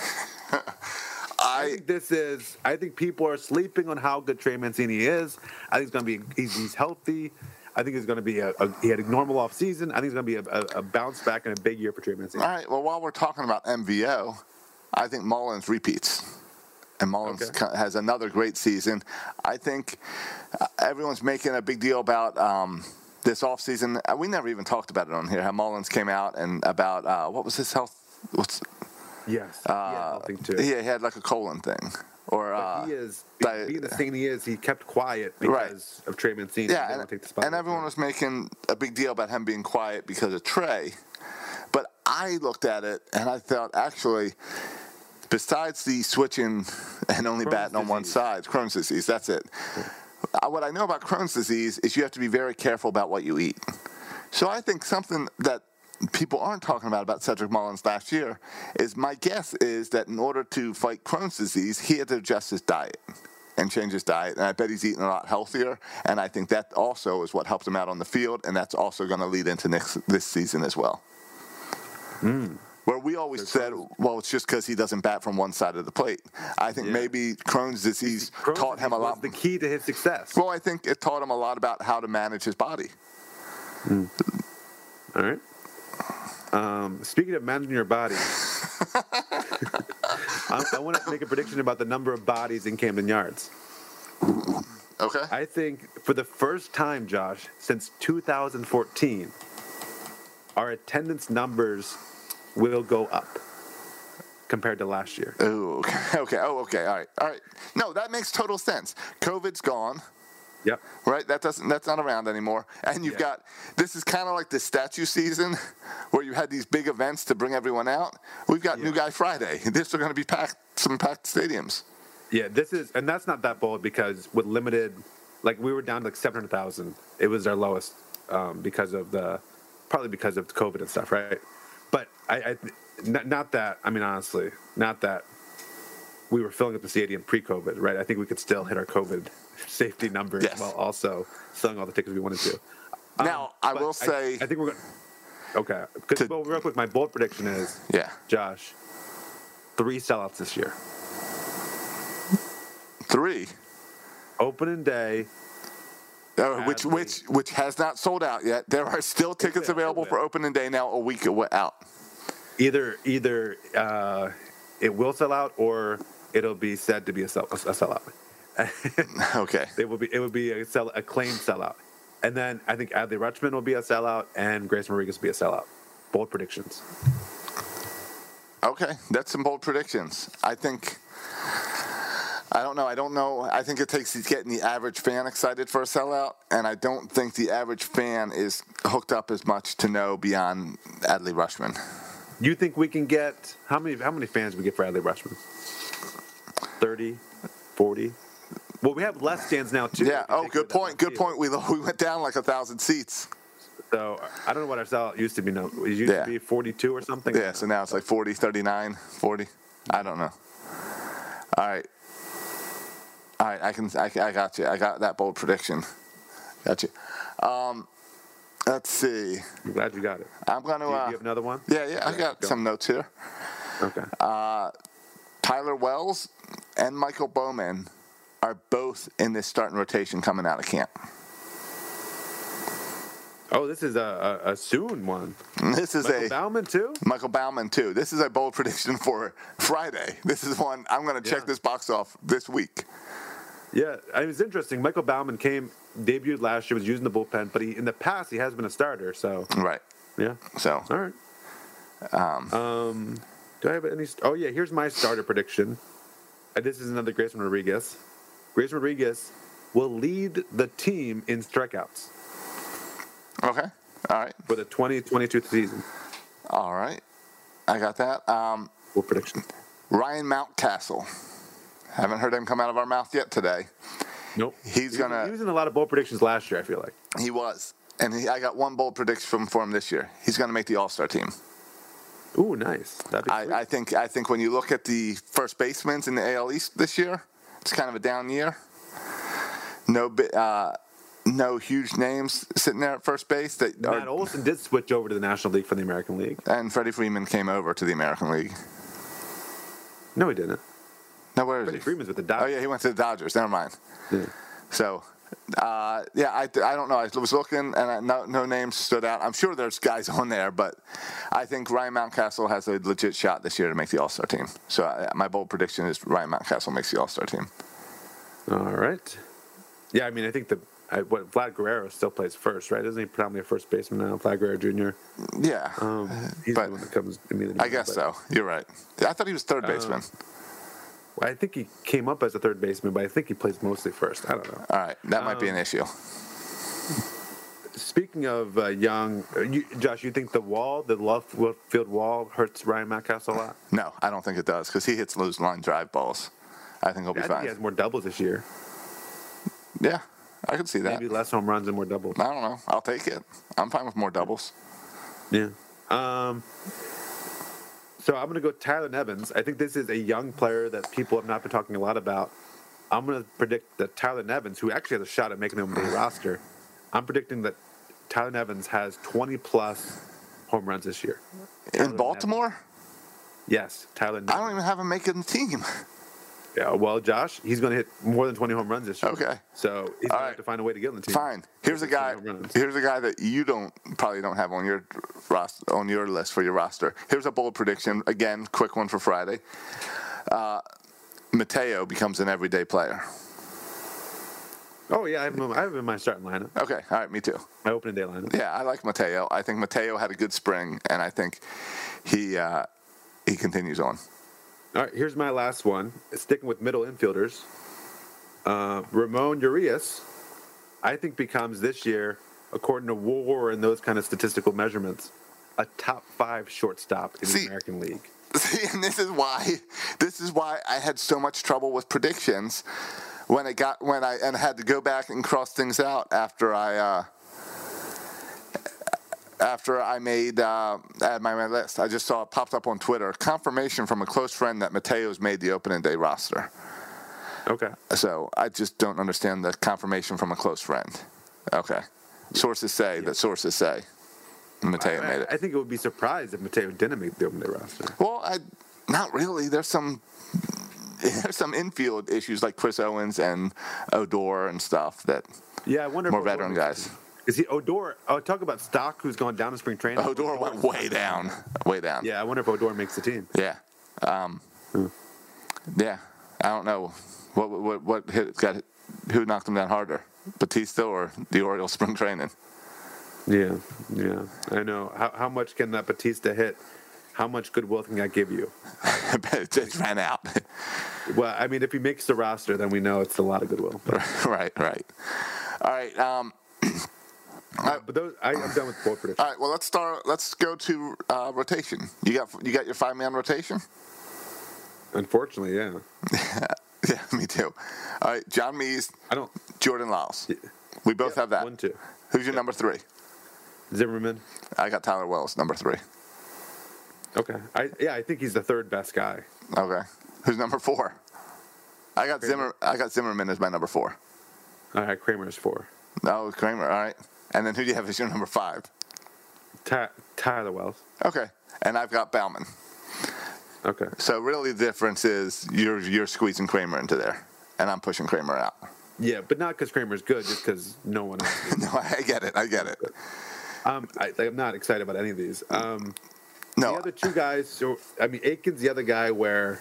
I think people are sleeping on how good Trey Mancini is. I think it's going to be he's healthy. I think it's going to be he had a normal off season. I think it's going to be a bounce back and a big year for Trey Mancini. All right. Well, while we're talking about MVO, I think Mullins repeats. And Mullins has another great season. I think everyone's making a big deal about this offseason. We never even talked about it on here, how Mullins came out and about what was his health? Yes. Healthy too. He had like a colon thing. Or But he is being the saint he is. He kept quiet because of Trey Mancini. Yeah, and everyone was making a big deal about him being quiet because of Trey. But I looked at it and I thought, actually, besides the switching and only batting on one side, Crohn's disease, that's it. What I know about Crohn's disease is you have to be very careful about what you eat. So I think something that people aren't talking about Cedric Mullins last year is, my guess is that in order to fight Crohn's disease, he had to adjust his diet and change his diet. And I bet he's eating a lot healthier. And I think that also is what helped him out on the field. And that's also going to lead into this season as well. Where we always said, well, it's just because he doesn't bat from one side of the plate. I think maybe Crohn's disease taught him a lot. The key to his success. Well, I think it taught him a lot about how to manage his body. All right. Speaking of managing your body, I want to make a prediction about the number of bodies in Camden Yards. Okay. I think for the first time, Josh, since 2014, our attendance numbers will go up compared to last year. Oh, okay. Oh, okay. All right. No, that makes total sense. COVID's gone. Yep. Right? That's not around anymore. And you've got, this is kind of like the statue season where you had these big events to bring everyone out. We've got New Guy Friday. This are going to be some packed stadiums. Yeah, and that's not that bold because with limited, like we were down to like 700,000. It was our lowest probably because of COVID and stuff, right? But not that we were filling up the stadium pre-COVID, right? I think we could still hit our COVID safety numbers while also selling all the tickets we wanted to. Now, I will say, I think we're going. Okay, well, real quick, my bold prediction is, Josh, 3 sellouts this year. 3 opening day, which has not sold out yet. There are still tickets available for opening day now, a week out. Either it will sell out or it'll be said to be a sellout. Okay. It would be a claimed sellout. And then I think Adley Rutschman will be a sellout and Grayson Rodriguez will be a sellout. Bold predictions. Okay, that's some bold predictions. I don't know. I think it takes getting the average fan excited for a sellout, and I don't think the average fan is hooked up as much to know beyond Adley Rutschman. You think we can get how many fans we get for Adley Rutschman? 30, 40? Well, we have less stands now too. Yeah. Oh, good point. Good point. We went down like 1,000 seats. So I don't know what our sellout used to be. No, it used to be 42 or something. Yeah. So now it's like 40, 39, 40. I don't know. All right. I got you. I got that bold prediction. Got you. Let's see. I'm glad you got it. I'm going to. Do you have another one? Yeah. I got some notes here. Okay. Tyler Wells and Michael Bowman are both in this starting rotation coming out of camp. Oh, this is a soon one. This is Michael Baumann too? Michael Baumann too. This is a bold prediction for Friday. This is one I'm going to check this box off this week. Yeah, it was interesting. Michael Baumann debuted last year, was using the bullpen, but in the past he has been a starter. So right. Yeah. So all right. Do I have any? Oh yeah, here's my starter prediction. This is another Grayson Rodriguez. Grayson Rodriguez will lead the team in strikeouts. Okay. All right. For the 2022 season. All right. I got that. Full prediction. Ryan Mountcastle. Haven't heard him come out of our mouth yet today. Nope. He was in a lot of bold predictions last year, I feel like. He was. And I got one bold prediction for him this year. He's going to make the All-Star team. Ooh, nice. That'd be sweet. I think when you look at the first basemen in the AL East this year, it's kind of a down year. No huge names sitting there at first base. Matt Olson did switch over to the National League from the American League. And Freddie Freeman came over to the American League. No, he didn't. No, where is Freddie he? Freeman's with the Dodgers. Oh, yeah, he went to the Dodgers. Never mind. Yeah. So, I don't know. I was looking, and no names stood out. I'm sure there's guys on there, but I think Ryan Mountcastle has a legit shot this year to make the All-Star team. So, my bold prediction is Ryan Mountcastle makes the All-Star team. All right. Yeah, I mean, I think Vlad Guerrero still plays first, right? Isn't he probably a first baseman now, Vlad Guerrero Jr.? Yeah. He's the one that comes immediately. I guess so. You're right. I thought he was third baseman. I think he came up as a third baseman, but I think he plays mostly first. I don't know. All right, that might be an issue. Speaking of young, Josh, you think the left field wall hurts Ryan Mountcastle a lot? No, I don't think it does because he hits loose line drive balls. I think he'll be I fine. think he has more doubles this year. Yeah, I could see that. Maybe less home runs and more doubles. I don't know. I'll take it. I'm fine with more doubles. Yeah. So I'm going to go Tyler Nevins. I think this is a young player that people have not been talking a lot about. I'm going to predict that Tyler Nevins, who actually has a shot at making the opening day roster, I'm predicting that Tyler Nevins has 20-plus home runs this year. In Baltimore? Nevins. Yes, Tyler Nevins. I don't even have him making the team. Yeah, well, Josh, he's going to hit more than 20 home runs this year. Okay. So he's going to have to find a way to get on the team. Fine. Here's a guy that you probably don't have on your roster, on your list for your roster. Here's a bold prediction. Again, quick one for Friday. Mateo becomes an everyday player. Oh, yeah, I have him in my starting lineup. Okay. All right, me too. My opening day lineup. Yeah, I like Mateo. I think Mateo had a good spring, and I think he continues on. All right, here's my last one. Sticking with middle infielders, Ramon Urias, I think becomes this year, according to WAR and those kind of statistical measurements, a top 5 shortstop in the American League. See, and this is why I had so much trouble with predictions when I had to go back and cross things out after I made add my list. I just saw it popped up on Twitter. Confirmation from a close friend that Mateo's made the opening day roster. Okay. So I just don't understand the confirmation from a close friend. Okay. Sources say that sources say Mateo made it. I think it would be surprised if Mateo didn't make the opening day roster. Well, not really. There's some infield issues like Chris Owens and Odor and stuff that I wonder more veteran guys. Is he Odor? Oh, talk about stock who's gone down in spring training. Odor went way down. Yeah, I wonder if Odor makes the team. Yeah. Yeah. I don't know. What who knocked him down harder? Batista or the Orioles spring training? Yeah. I know. How much can that Batista hit? How much goodwill can that give you? It just ran out. Well, I mean, if he makes the roster, then we know it's a lot of goodwill. Right. All right. But I'm done with both predictions. All right. Well, let's go to rotation. You got your 5-man rotation? Unfortunately, yeah. Yeah, me too. All right, John Meese. Jordan Lyles. Yeah. We both have that. 1, 2. Who's your number 3? Zimmerman. I got Tyler Wells, number 3. Okay. I think he's the third best guy. Okay. Who's number 4? I got Zimmerman as my number 4. All right, Kramer is 4. No, Kramer. All right. And then who do you have as your number 5? Tyler Wells. Okay. And I've got Bauman. Okay. So really the difference is you're squeezing Kramer into there, and I'm pushing Kramer out. Yeah, but not because Kramer's good, just because no one else is. No, I get it. I'm not excited about any of these. No. The other two guys, Aiken's the other guy where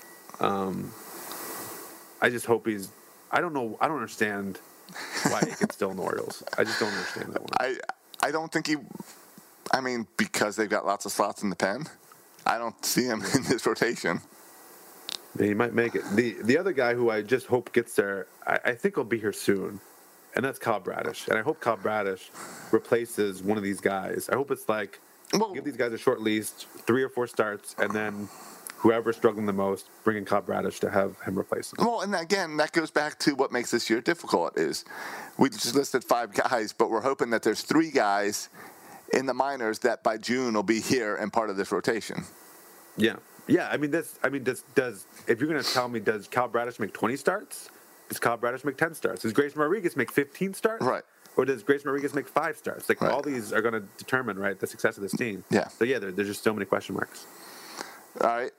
I just hope he's – I don't understand why Aiken's still in the Orioles. I just don't understand that one. I don't think because they've got lots of slots in the pen, I don't see him in this rotation. Yeah, he might make it. The other guy who I just hope gets there, I think he'll be here soon, and that's Kyle Bradish. And I hope Kyle Bradish replaces one of these guys. I hope it's like give these guys a short lease, 3 or 4 starts, and then whoever's struggling the most, bring in Kyle Bradish to have him replace him. Well, and again, that goes back to what makes this year difficult is we just listed 5 guys, but we're hoping that there's 3 guys in the minors that by June will be here and part of this rotation. Yeah. Does if you're going to tell me, does Kyle Bradish make 20 starts? Does Kyle Bradish make 10 starts? Does Grayson Rodriguez make 15 starts? Right. Or does Grayson Rodriguez make 5 starts? Right. All these are going to determine, right, the success of this team. Yeah. So, there's just so many question marks. All right.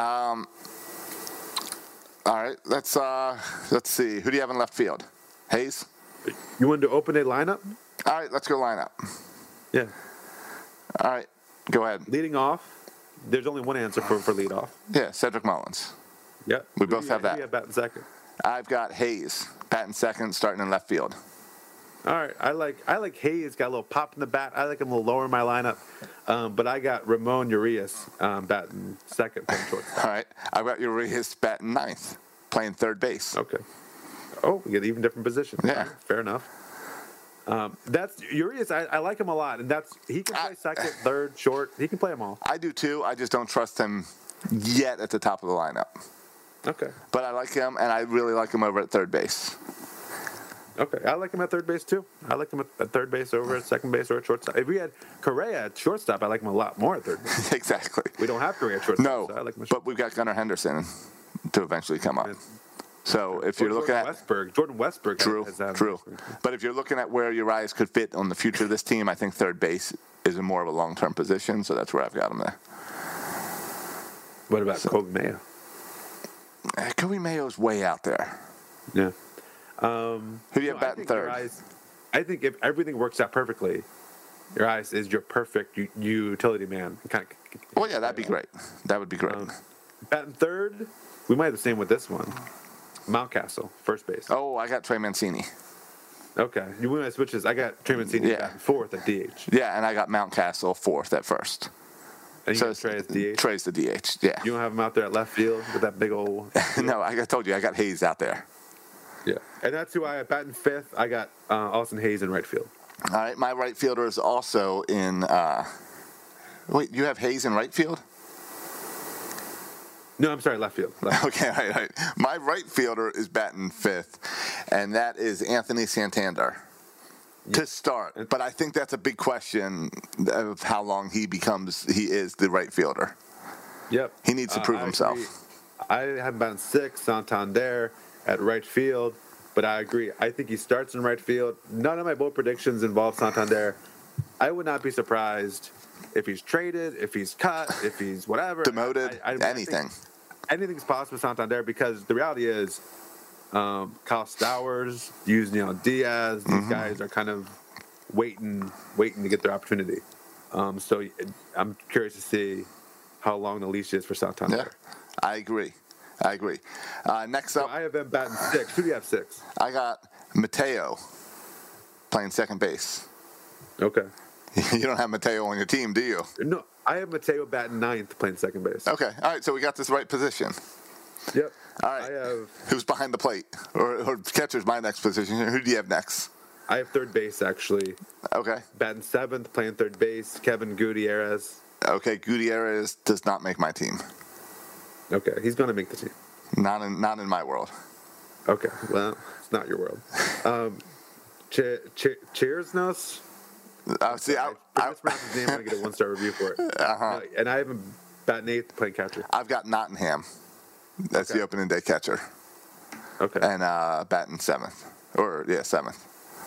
Let's see. Who do you have in left field? Hayes? You want to open a lineup? All right, let's go lineup. Yeah. All right, go ahead. Leading off, there's only one answer for leadoff. Yeah, Cedric Mullins. Yeah. We both have that. Who do you have batting second? I've got Hayes, batting second, starting in left field. All right, I like Hayes. Got a little pop in the bat. I like him a little lower in my lineup. But I got Ramon Urias batting second, playing shortstop. All right. I got Urias batting ninth, playing third base. Okay. Oh, we get even different positions. Yeah. All right, fair enough. That's Urias. I like him a lot, and he can play second, third, short. He can play them all. I do too. I just don't trust him yet at the top of the lineup. Okay. But I like him, and I really like him over at third base. Okay, I like him at third base too. I like him at third base over at second base or at shortstop. If we had Correa at shortstop, I like him a lot more at third base. Exactly. We don't have Correa at shortstop. No, so I like him at but we've got Gunnar Henderson to eventually come up. So if you're looking at Jordan Westberg, true. But if you're looking at where Urias could fit on the future of this team, I think third base is more of a long-term position. So that's where I've got him there. What about Kobe Mayo? Kobe Mayo's way out there. Yeah. Who do you have batting third? I think if everything works out perfectly, Urias is your perfect utility man. Well, yeah, that'd be great. That would be great. Batting third, we might have the same with this one. Mountcastle, first base. Oh, I got Trey Mancini. Okay. We might switch this. I got Trey Mancini batting fourth at DH. Yeah, and I got Mountcastle fourth at first. And you got Trey as DH? Trey's the DH, yeah. You don't have him out there at left field with that big old... No, I told you, I got Hayes out there. Yeah. And that's who I have batting fifth. I got Austin Hayes in right field. All right, my right fielder is also in... Wait, you have Hayes in right field? No, I'm sorry, left field. Okay, all right. My right fielder is batting fifth, and that is Anthony Santander to start. But I think that's a big question of how long he is the right fielder. Yep. He needs to prove himself. I have batting sixth, Santander at right field, but I agree. I think he starts in right field. None of my bold predictions involve Santander. I would not be surprised if he's traded, if he's cut, if he's whatever. Demoted, anything. Anything's possible with Santander because the reality is Kyle Stowers, Diaz, these guys are kind of waiting to get their opportunity. So I'm curious to see how long the leash is for Santander. Yeah, I agree. Next up, I have them batting six. Who do you have six? I got Mateo playing second base. Okay. You don't have Mateo on your team, do you? No, I have Mateo batting ninth playing second base. Okay, all right, so we got this right position. Yep. All right. Who's behind the plate? Or catcher's my next position. Who do you have next? I have third base, actually. Okay. Batting seventh, playing third base, Kevin Gutierrez. Okay, Gutierrez does not make my team. Okay, he's going to make the team. Not in my world. Okay, well, it's not your world. Cheersnos? See, I mispronounce his name. I'm going to get a one-star review for it. Uh-huh. And I have him batting eighth, playing catcher. I've got Nottingham. That's the opening day catcher. Okay. And batting seventh. Seventh.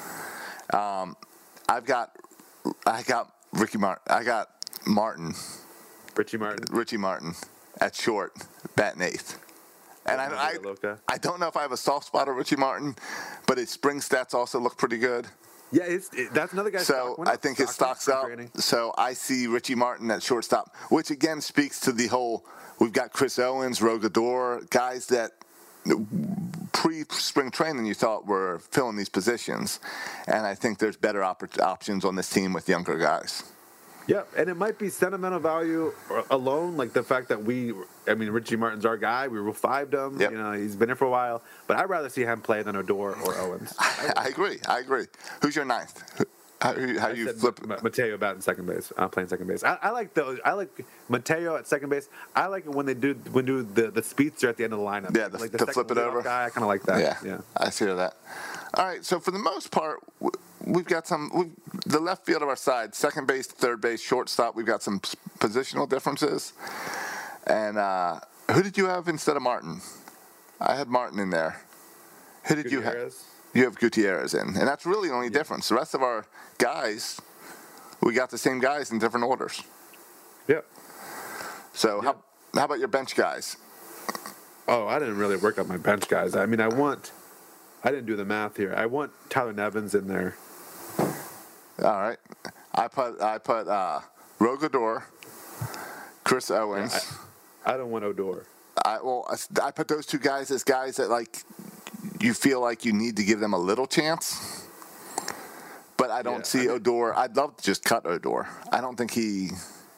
I got Ricky Martin. I got Martin. Richie Martin at short, batting eighth. And I don't know if I have a soft spot of Richie Martin, but his spring stats also look pretty good. Yeah, that's another guy. So I think his stock's up. So I see Richie Martin at shortstop, which again speaks to the whole. We've got Chris Owens, Rogador, guys that pre-spring training you thought were filling these positions, and I think there's better options on this team with younger guys. Yeah, and it might be sentimental value alone, like the fact that Richie Martin's our guy. We Rule 5'd him. Yep. He's been here for a while. But I'd rather see him play than Odor or Owens. I agree. Who's your ninth? How you flip? Mateo batting second base. Playing second base. I like those. I like Mateo at second base. I like it when they do the speedster at the end of the lineup. Yeah, like to flip it over. Guy, I kind of like that. Yeah, I see that. All right, so for the most part, we've got the left field of our side, second base, third base, shortstop. We've got some positional differences. And who did you have instead of Martin? I had Martin in there. Who did you have? You have Gutierrez in, and that's really the only difference. The rest of our guys, we got the same guys in different orders. Yep. So how about your bench guys? Oh, I didn't really work on my bench guys. I didn't do the math here. I want Tyler Nevins in there. All right. I put Rogador, Chris Owens. Yeah, I don't want Odor. I put those two guys as guys that you feel like you need to give them a little chance. But I don't see Odor. I'd love to just cut Odor. I don't think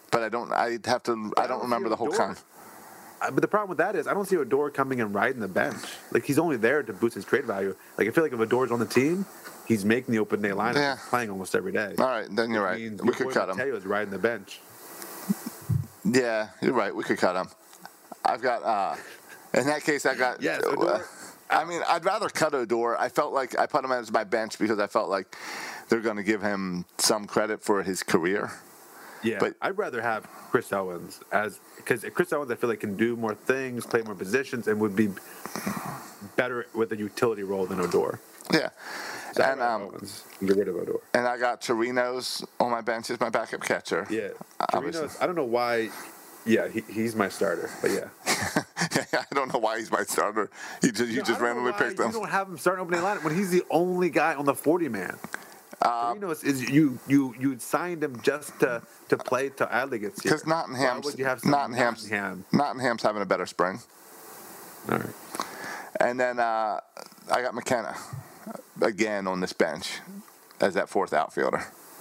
but I don't remember the whole con. But the problem with that is I don't see Odor coming and riding the bench. Like, he's only there to boost his trade value. Like, I feel like if Odor's on the team, he's making the open day lineup. Yeah. He's playing almost every day. All right, then you're right. We could cut him. Mateo's riding the bench. Yeah, you're right. We could cut him. I've got, in that case, Yes, Odor. I mean, I'd rather cut Odor. I felt like I put him as my bench because I felt like they're going to give him some credit for his career. Yeah, but I'd rather have Chris Owens because Chris Owens, I feel like, can do more things, play more positions, and would be better with a utility role than Odor. Yeah. So And Owens, get rid of Odor. And I got Chirinos on my bench as my backup catcher. Yeah, Obviously. Chirinos, I don't know why. Yeah, he's my starter, but yeah. I don't know why he's my starter. You just randomly picked him. You don't have him starting opening lineup when he's the only guy on the 40-man. Chirinos is you signed him just to play till Adley gets here. Because Nottingham's having a better spring. All right. And then I got McKenna again on this bench as that fourth outfielder.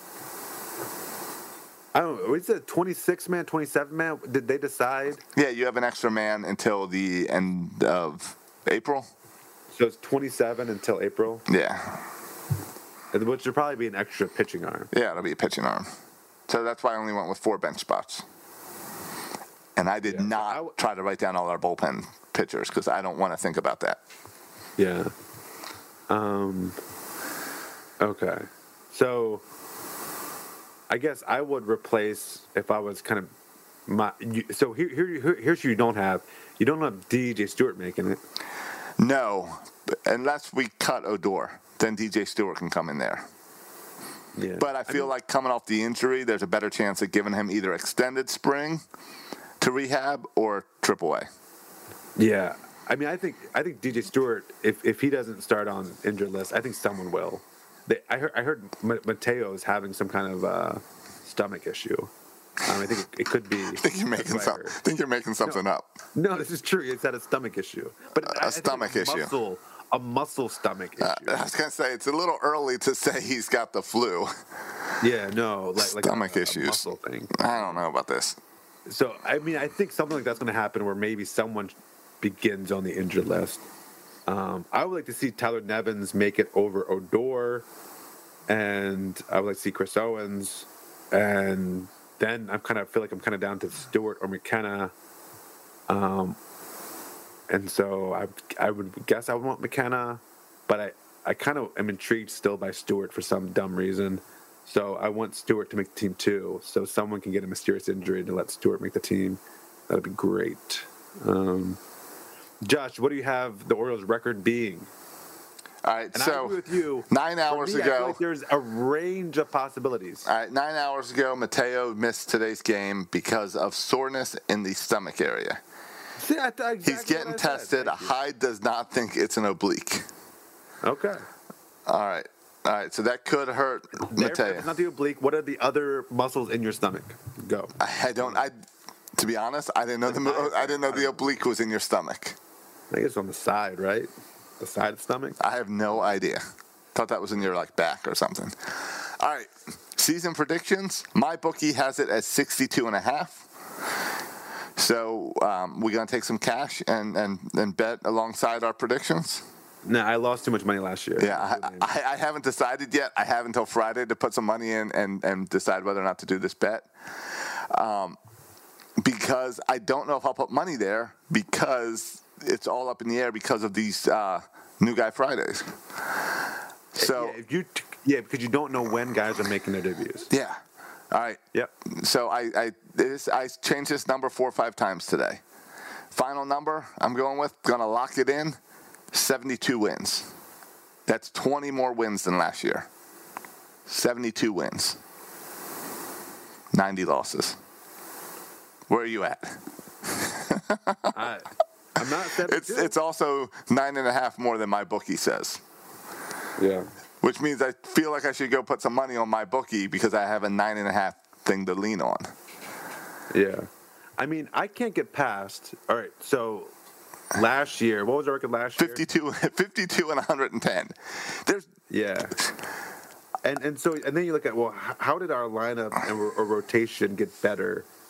I don't know. Is it 26-man, 27-man? Did they decide? Yeah, you have an extra man until the end of April. So it's 27 until April? Yeah. Which would probably be an extra pitching arm. Yeah, it'll be a pitching arm. So that's why I only went with 4 bench spots. And I did not try to write down all our bullpen pitchers because I don't want to think about that. Yeah. Okay. So I guess I would replace if I was kind of so here's who you don't have. You don't have DJ Stewart making it. No, unless we cut Odor, then DJ Stewart can come in there. Yeah. But I feel like coming off the injury, there's a better chance of giving him either extended spring to rehab or AAA. Yeah. I mean, I think DJ Stewart, if he doesn't start on injured list, I think someone will. I heard Mateo is having some kind of stomach issue. I think it could be. I think you're making something up. No, this is true. It's had a stomach issue, but a stomach issue. A muscle stomach issue. I was gonna say it's a little early to say he's got the flu. Yeah, no, like stomach issues. A muscle thing. I don't know about this. So I mean, I think something like that's going to happen where maybe someone begins on the injured list. I would like to see Tyler Nevins make it over Odor, and I would like to see Chris Owens, and then I feel like I'm kind of down to Stewart or McKenna. And so I would guess I would want McKenna, but I kind of am intrigued still by Stewart for some dumb reason. So I want Stewart to make the team too, so someone can get a mysterious injury to let Stewart make the team. That would be great. Josh, what do you have the Orioles' record being? All right, and so I agree with you. 9 hours ago, ago, I feel like there's a range of possibilities. All right, 9 hours ago, Mateo missed today's game because of soreness in the stomach area. See, exactly he's getting tested. Hyde does not think it's an oblique. Okay. All right. So that could hurt Mateo. If it's not the oblique, what are the other muscles in your stomach? Go. To be honest, I didn't know the oblique was in your stomach. I guess on the side, right? The side of the stomach? I have no idea. Thought that was in your back or something. All right. Season predictions. My bookie has it at 62.5. So we're going to take some cash and bet alongside our predictions? No, I lost too much money last year. Yeah, I haven't decided yet. I have until Friday to put some money in and decide whether or not to do this bet. Because I don't know if I'll put money there because it's all up in the air because of these New Guy Fridays. So because you don't know when guys are making their debuts. Yeah. All right. Yep. So I changed this number 4 or 5 times today. Final number I'm going to lock it in, 72 wins. That's 20 more wins than last year. 72 wins. 90 losses. Where are you at? I'm not 72. It's also 9.5 more than my bookie says. Yeah. Which means I feel like I should go put some money on my bookie because I have a 9.5 thing to lean on. Yeah. I mean, I can't get past. All right. So last year, what was our record last year? 52 and 110. Yeah. And then you look at, well, how did our lineup and rotation get better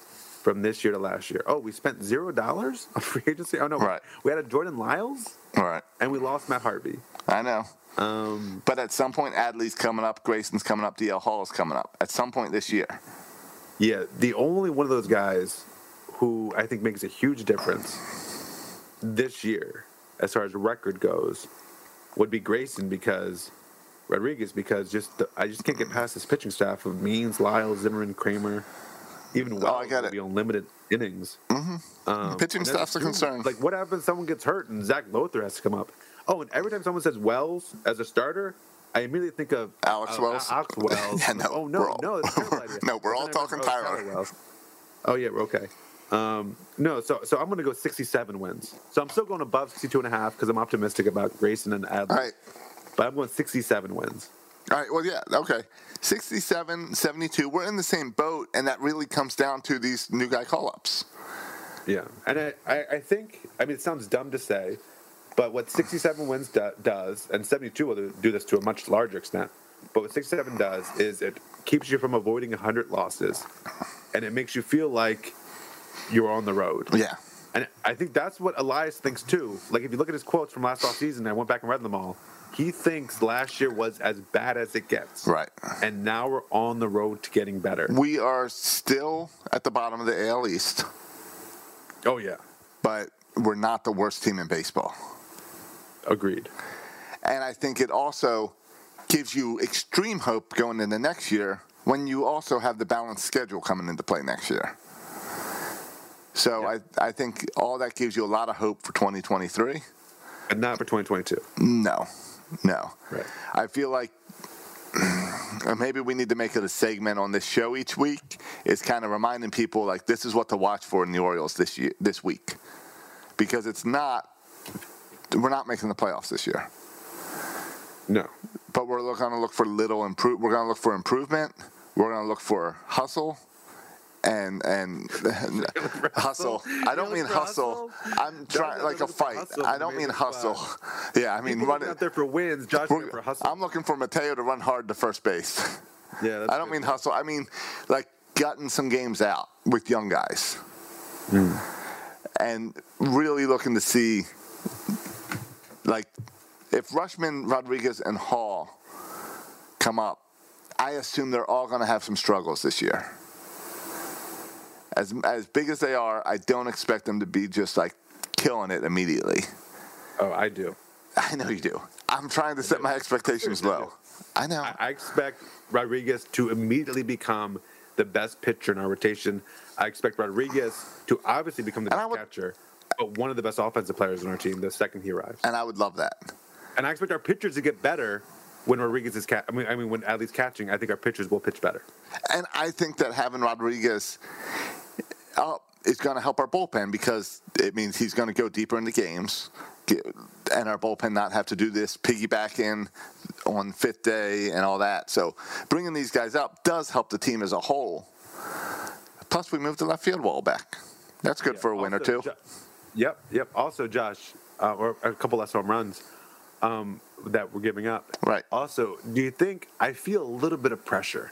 from this year to last year? Oh, we spent $0 on free agency? Oh, no. Right. We had a Jordan Lyles, Right. and we lost Matt Harvey. I know. But at some point, Adley's coming up, Grayson's coming up, DL Hall's coming up. At some point this year. Yeah, the only one of those guys who I think makes a huge difference this year, as far as record goes, would be Grayson Rodriguez, because I just can't get past this pitching staff of Means, Lyles, Zimmerman, Kramer, even Wells will be on limited innings. Mm-hmm. Pitching staff's a concern. Like, what happens if someone gets hurt and Zach Lothar has to come up? Oh, and every time someone says Wells as a starter, I immediately think of Alex Wells. Alex Wells. Yeah, no. Oh, no, that's a terrible idea. No, we're all talking Tyler. Wells. Oh, yeah, we're okay. No, so I'm going to go 67 wins. So I'm still going above 62.5 because I'm optimistic about Grayson and Adley. All right. But I'm going 67 wins. All right, well, yeah, okay. 67, 72, we're in the same boat, and that really comes down to these new guy call-ups. Yeah, and I think, it sounds dumb to say, but what 67 wins does, and 72 will do this to a much larger extent, but what 67 does is it keeps you from avoiding 100 losses, and it makes you feel like you're on the road. Yeah. And I think that's what Elias thinks too. Like, if you look at his quotes from last offseason, I went back and read them all, he thinks last year was as bad as it gets. Right. And now we're on the road to getting better. We are still at the bottom of the AL East. Oh, yeah. But we're not the worst team in baseball. Agreed. And I think it also gives you extreme hope going into next year when you also have the balanced schedule coming into play next year. So yeah. I think all that gives you a lot of hope for 2023. And not for 2022. No. Right. I feel like maybe we need to make it a segment on this show each week. Is kind of reminding people, like, this is what to watch for in the Orioles this week. Because we're not making the playoffs this year. No. But we're going to look for we're going to look for improvement. We're going to look for hustle. And hustle. I don't mean hustle. I'm trying like a fight. I don't mean hustle. Yeah, I mean running out there for wins. Josh looking for hustle. I'm looking for Mateo to run hard to first base. Yeah, I don't mean hustle. I mean like gutting some games out with young guys, and really looking to see like if Rutschman, Rodriguez, and Hall come up. I assume they're all going to have some struggles this year. As big as they are, I don't expect them to be just like killing it immediately. Oh, I do. I know you do. I'm trying to set my expectations low. I know. I expect Rodriguez to immediately become the best pitcher in our rotation. I expect Rodriguez to obviously become the best catcher, but one of the best offensive players on our team the second he arrives. And I would love that. And I expect our pitchers to get better when Rodriguez is when Adley's catching. I think our pitchers will pitch better. And I think that having Rodriguez is going to help our bullpen because it means he's going to go deeper into games and our bullpen not have to do this piggyback in on fifth day and all that. So bringing these guys up does help the team as a whole. Plus, we moved the left field wall back. That's good for a win or two. Yep. Also, Josh, or a couple less home runs that we're giving up. Right. Also, do you think I feel a little bit of pressure?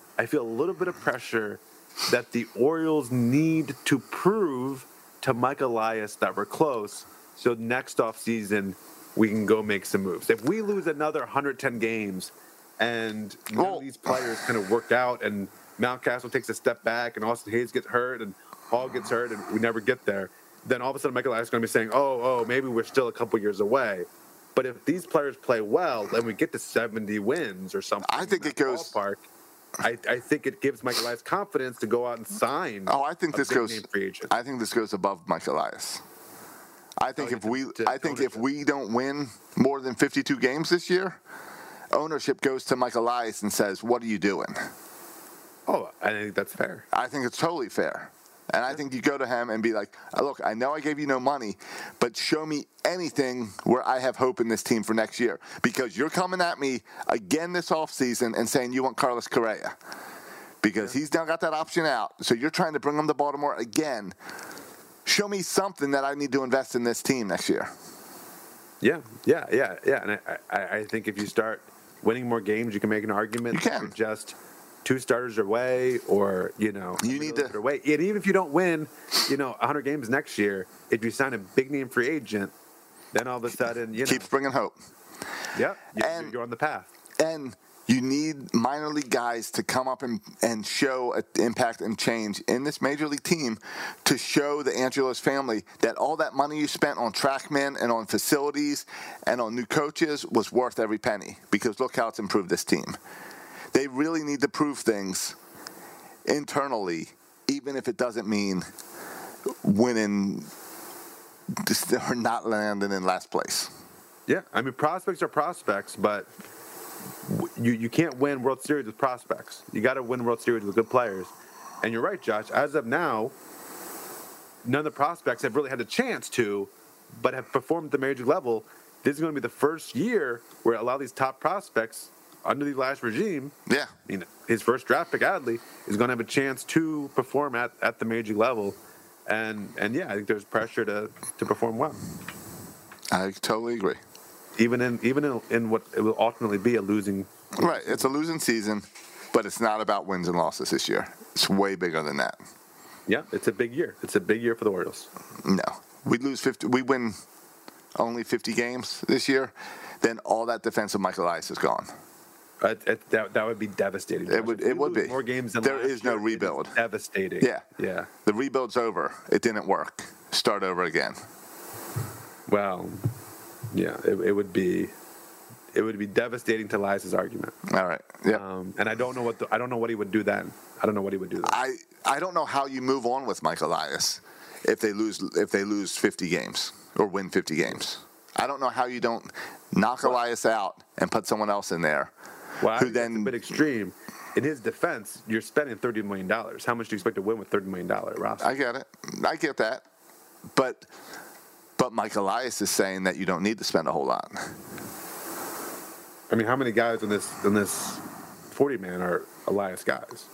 That the Orioles need to prove to Mike Elias that we're close, so next offseason we can go make some moves. If we lose another 110 games and none of these players kind of work out and Mountcastle takes a step back and Austin Hayes gets hurt and Hall gets hurt and we never get there, then all of a sudden Mike Elias is going to be saying, oh, maybe we're still a couple years away. But if these players play well and we get to 70 wins or something, I think it goes ballpark, I think it gives Mike Elias confidence to go out and sign. I think this goes above Mike Elias. I think if we don't win more than 52 games this year, ownership goes to Mike Elias and says, "What are you doing?" Oh, I think that's fair. I think it's totally fair. And I think you go to him and be like, look, I know I gave you no money, but show me anything where I have hope in this team for next year. Because you're coming at me again this offseason and saying you want Carlos Correa. Because he's now got that option out. So you're trying to bring him to Baltimore again. Show me something that I need to invest in this team next year. Yeah. And I think if you start winning more games, you can make an argument. You can. Just 2 starters away, or you need to away. And even if you don't win, 100 games next year, if you sign a big name free agent, then all of a sudden, keeps bringing hope. Yep, you're on the path. And you need minor league guys to come up and show an impact and change in this major league team to show the Angelos family that all that money you spent on trackmen and on facilities and on new coaches was worth every penny, because look how it's improved this team. They really need to prove things internally, even if it doesn't mean winning or not landing in last place. Yeah, I mean, prospects are prospects, but you can't win World Series with prospects. You got to win World Series with good players. And you're right, Josh. As of now, none of the prospects have really had a chance to, but have performed at the major level. This is going to be the first year where a lot of these top prospects under the last regime, his first draft pick, Adley, is going to have a chance to perform at the major level. And yeah, I think there's pressure to perform well. I totally agree. Even in what it will ultimately be a losing. Right, it's a losing season, but it's not about wins and losses this year. It's way bigger than that. Yeah, it's a big year. It's a big year for the Orioles. No, we win only 50 games this year, then all that defense of Michael Elias is gone. That would be devastating. It would be. More games than there is no rebuild. Devastating. Yeah. The rebuild's over. It didn't work. Start over again. Well, yeah, it would be devastating to Elias's argument. All right. Yeah. And I don't know what he would do then. I don't know what he would do then. I don't know how you move on with Michael Elias if they lose 50 games or win 50 games. I don't know how you don't knock Elias out and put someone else in there. Well, that's a bit extreme. In his defense, you're spending $30 million. How much do you expect to win with $30 million roster? I get it. I get that. But Mike Elias is saying that you don't need to spend a whole lot. I mean, how many guys in this 40-man are Elias guys?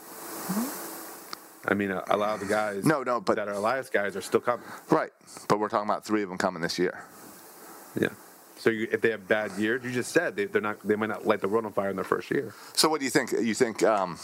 I mean, a lot of the guys but that are Elias guys are still coming. Right. But we're talking about 3 of them coming this year. Yeah. So if they have bad years, you just said they might not light the world on fire in their first year. So what do you think? You think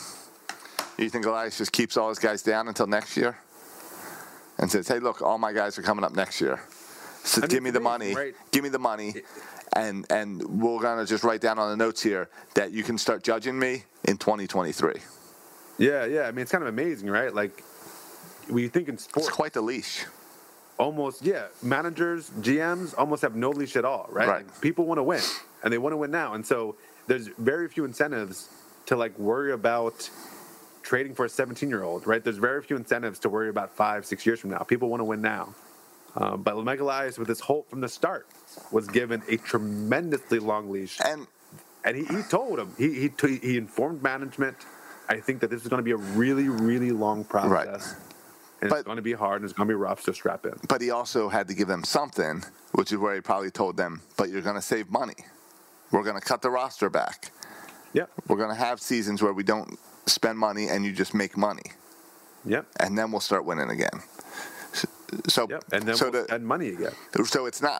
Elias just keeps all his guys down until next year and says, "Hey, look, all my guys are coming up next year. So give me the money. Right? Give me the money, and we're gonna just write down on the notes here that you can start judging me in 2023." Yeah. I mean, it's kind of amazing, right? Like, when you think in sports, it's quite the leash. Almost, yeah. Managers, GMs almost have no leash at all, right? Like, people want to win, and they want to win now. And so there's very few incentives to, worry about trading for a 17-year-old, right? There's very few incentives to worry about 5-6 years from now. People want to win now. But Michael Elias, with his Holt from the start, was given a tremendously long leash. And he told him, he informed management, I think that this is going to be a really, really long process. Right. And it's going to be hard, and it's going to be rough, so strap in. But he also had to give them something, which is where he probably told them, but you're going to save money. We're going to cut the roster back. Yeah. We're going to have seasons where we don't spend money and you just make money. Yep. And then we'll start winning again. So, and then we'll spend money again. So it's not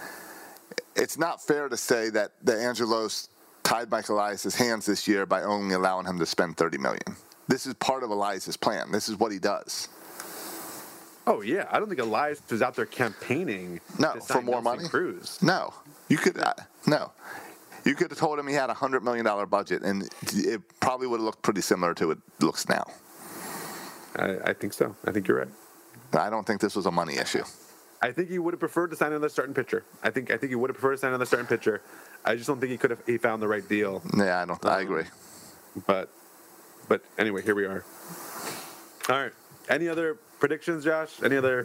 fair to say that the Angelos tied Michael Elias' hands this year by only allowing him to spend $30 million. This is part of Elias' plan. This is what he does. Oh, yeah. I don't think Elias was out there campaigning for more money. Cruz. No. You could have told him he had a $100 million budget, and it probably would have looked pretty similar to what it looks now. I think so. I think you're right. I don't think this was a money issue. I think he would have preferred to sign another starting pitcher. I think he would have preferred to sign another starting pitcher. I just don't think he found the right deal. Yeah, I agree. But anyway, here we are. All right. Any other predictions, Josh? Any other?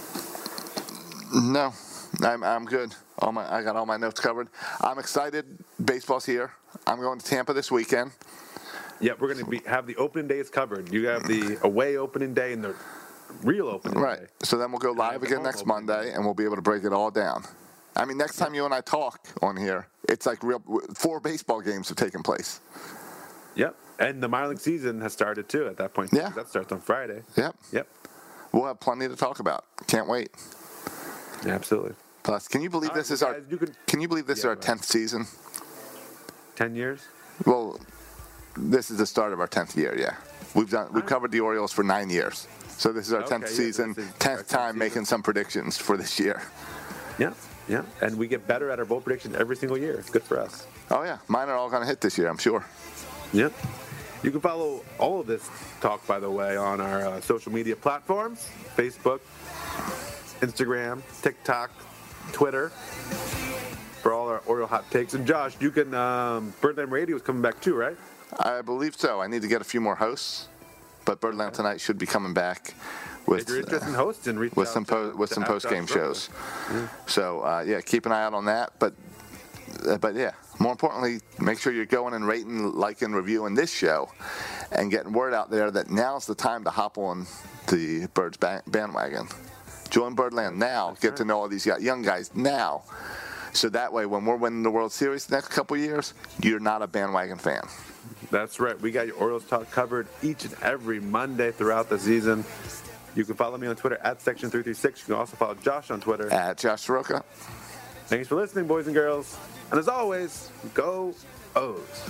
No, I'm good. I got all my notes covered. I'm excited. Baseball's here. I'm going to Tampa this weekend. Yeah, we're going to have the opening days covered. You have the away opening day and the real opening day. Right. So then we'll go live again next Monday, and we'll be able to break it all down. I mean, next time you and I talk on here, it's like 4 baseball games have taken place. Yep. And the minor league season has started, too, at that point. Yeah. That starts on Friday. Yep. We'll have plenty to talk about. Can't wait. Yeah, absolutely. Plus, can you believe this is our 10th season? 10 years? Well, This is the start of our 10th year. Yeah, we've covered the Orioles for 9 years, so this is our 10th season, 10th time making some predictions for this year. Yeah, yeah, and we get better at our bold prediction every single year. It's good for us. Oh yeah, mine are all going to hit this year, I'm sure. Yep. You can follow all of this talk, by the way, on our social media platforms: Facebook, Instagram, TikTok, Twitter, for all our Oriole hot takes. And Josh, you can Birdland Radio is coming back too, right? I believe so. I need to get a few more hosts, but Birdland Tonight should be coming back with if you're interested in hosting, reach with out some post game shows. Yeah. So yeah, keep an eye out on that. But yeah, more importantly, make sure you're going and rating, liking, reviewing this show, and getting word out there that now's the time to hop on the Birds bandwagon. Join Birdland now. Get to know all these young guys now. So that way, when we're winning the World Series the next couple of years, you're not a bandwagon fan. That's right. We got your Orioles talk covered each and every Monday throughout the season. You can follow me on Twitter at Section336. You can also follow Josh on Twitter at Josh Soroka. Thanks for listening, boys and girls. And as always, go O's.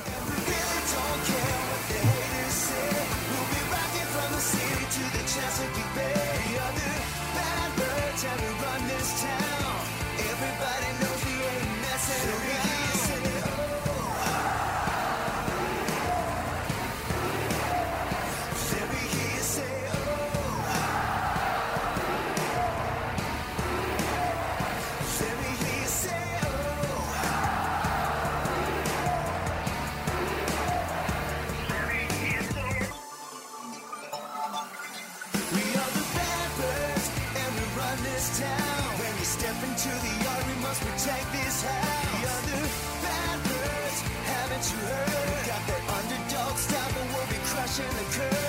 Protect this house. The other bad birds, haven't you heard? Got that underdog style, but we'll be crushing the curve.